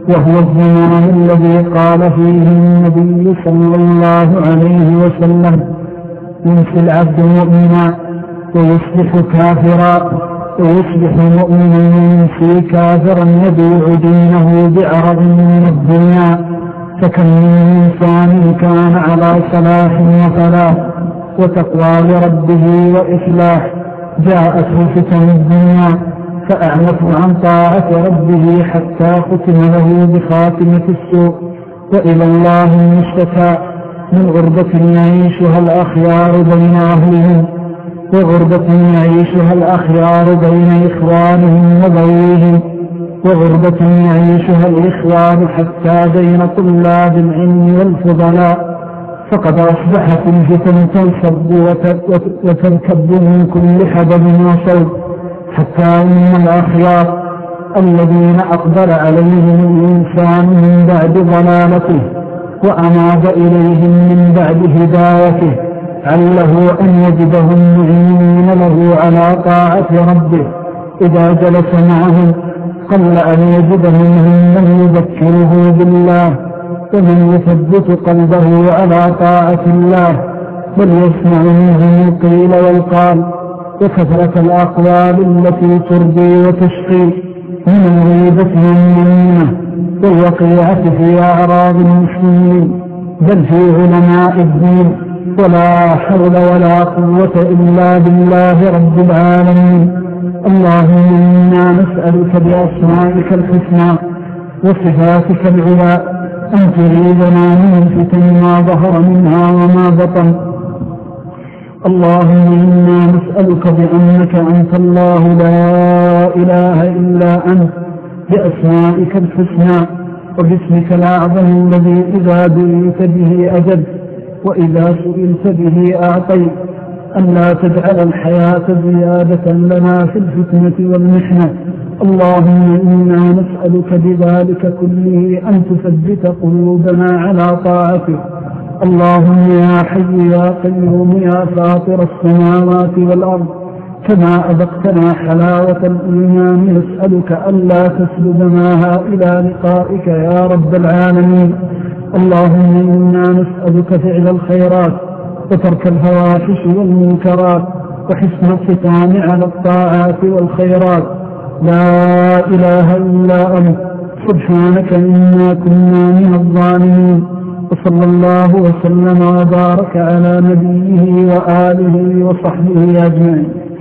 وهو الزمان الذي قال فيه النبي صلى الله عليه وسلم: يمسي العبد مؤمنا ويصبح كافرا، ويصبح مؤمنا ويمسي كافرا يبيع دينه بعرض من الدنيا. فكم من إنسان كان على صلاح وفلاح وتقوى لربه وإصلاح جاءته فتن الدنيا فأعلته عن طاعة ربه حتى ختم له بخاتمة السوء، وإلى الله المشتكى من غربة يعيشها الأخيار بين أهلهم، وغربة يعيشها الأخيار بين إخوانهم وذويهم، وغربة يعيشها الإخوان حتى بين طلاب العلم والفضلاء. فقد أصبحت الفتن تنصب وتنكب من كل حدب وصوب، حتى إن الأخيار الذين أقبل عليهم الإنسان من بعد ضلالته وأناب إليهم من بعد هدايته عله أن يجدهم معينين له على طاعة ربه إذا جلس معهم، قل أن يجدهم من يذكره بالله ومن يثبت قلبه على طاعة الله، بل يسمع منهم القيل والقال وكثرة الأقوال التي ترضي وتشقي من الغيبة والنميمة والوقيعة في أعراض المسلمين بل في علماء الدين. ولا حول ولا قوة إلا بالله رب العالمين. اللهم إنا نسألك بأسمائك الحسنى وصفاتك العلى أن تعيذنا من فتن ما ظهر منها وما بطن. اللهم إنا نسألك بأنك أنت الله لا إله إلا أنت بأسمائك الحسنى وباسمك الأعظم الذي إذا دعيت به أجبت وإذا سئلت به أعطيت، أن لا تجعل الحياة زيادة لنا في الفتنة والمحنة. اللهم إنا نسألك بذلك كله أن تثبت قلوبنا على طاعتك. اللهم يا حي يا قيوم يا فاطر السماوات والأرض، كما أذقتنا حلاوة الإيمان نسألك ألا تسلبناها إلى لقائك يا رب العالمين. اللهم إنا نسألك فعل الخيرات وترك الفواحش والمنكرات وحسن الختام على الطاعات والخيرات. لا إله إلا أنت سبحانك إنا كنا من الظالمين. وصلى الله وسلم وبارك على نبيه وآله وصحبه أجمعين.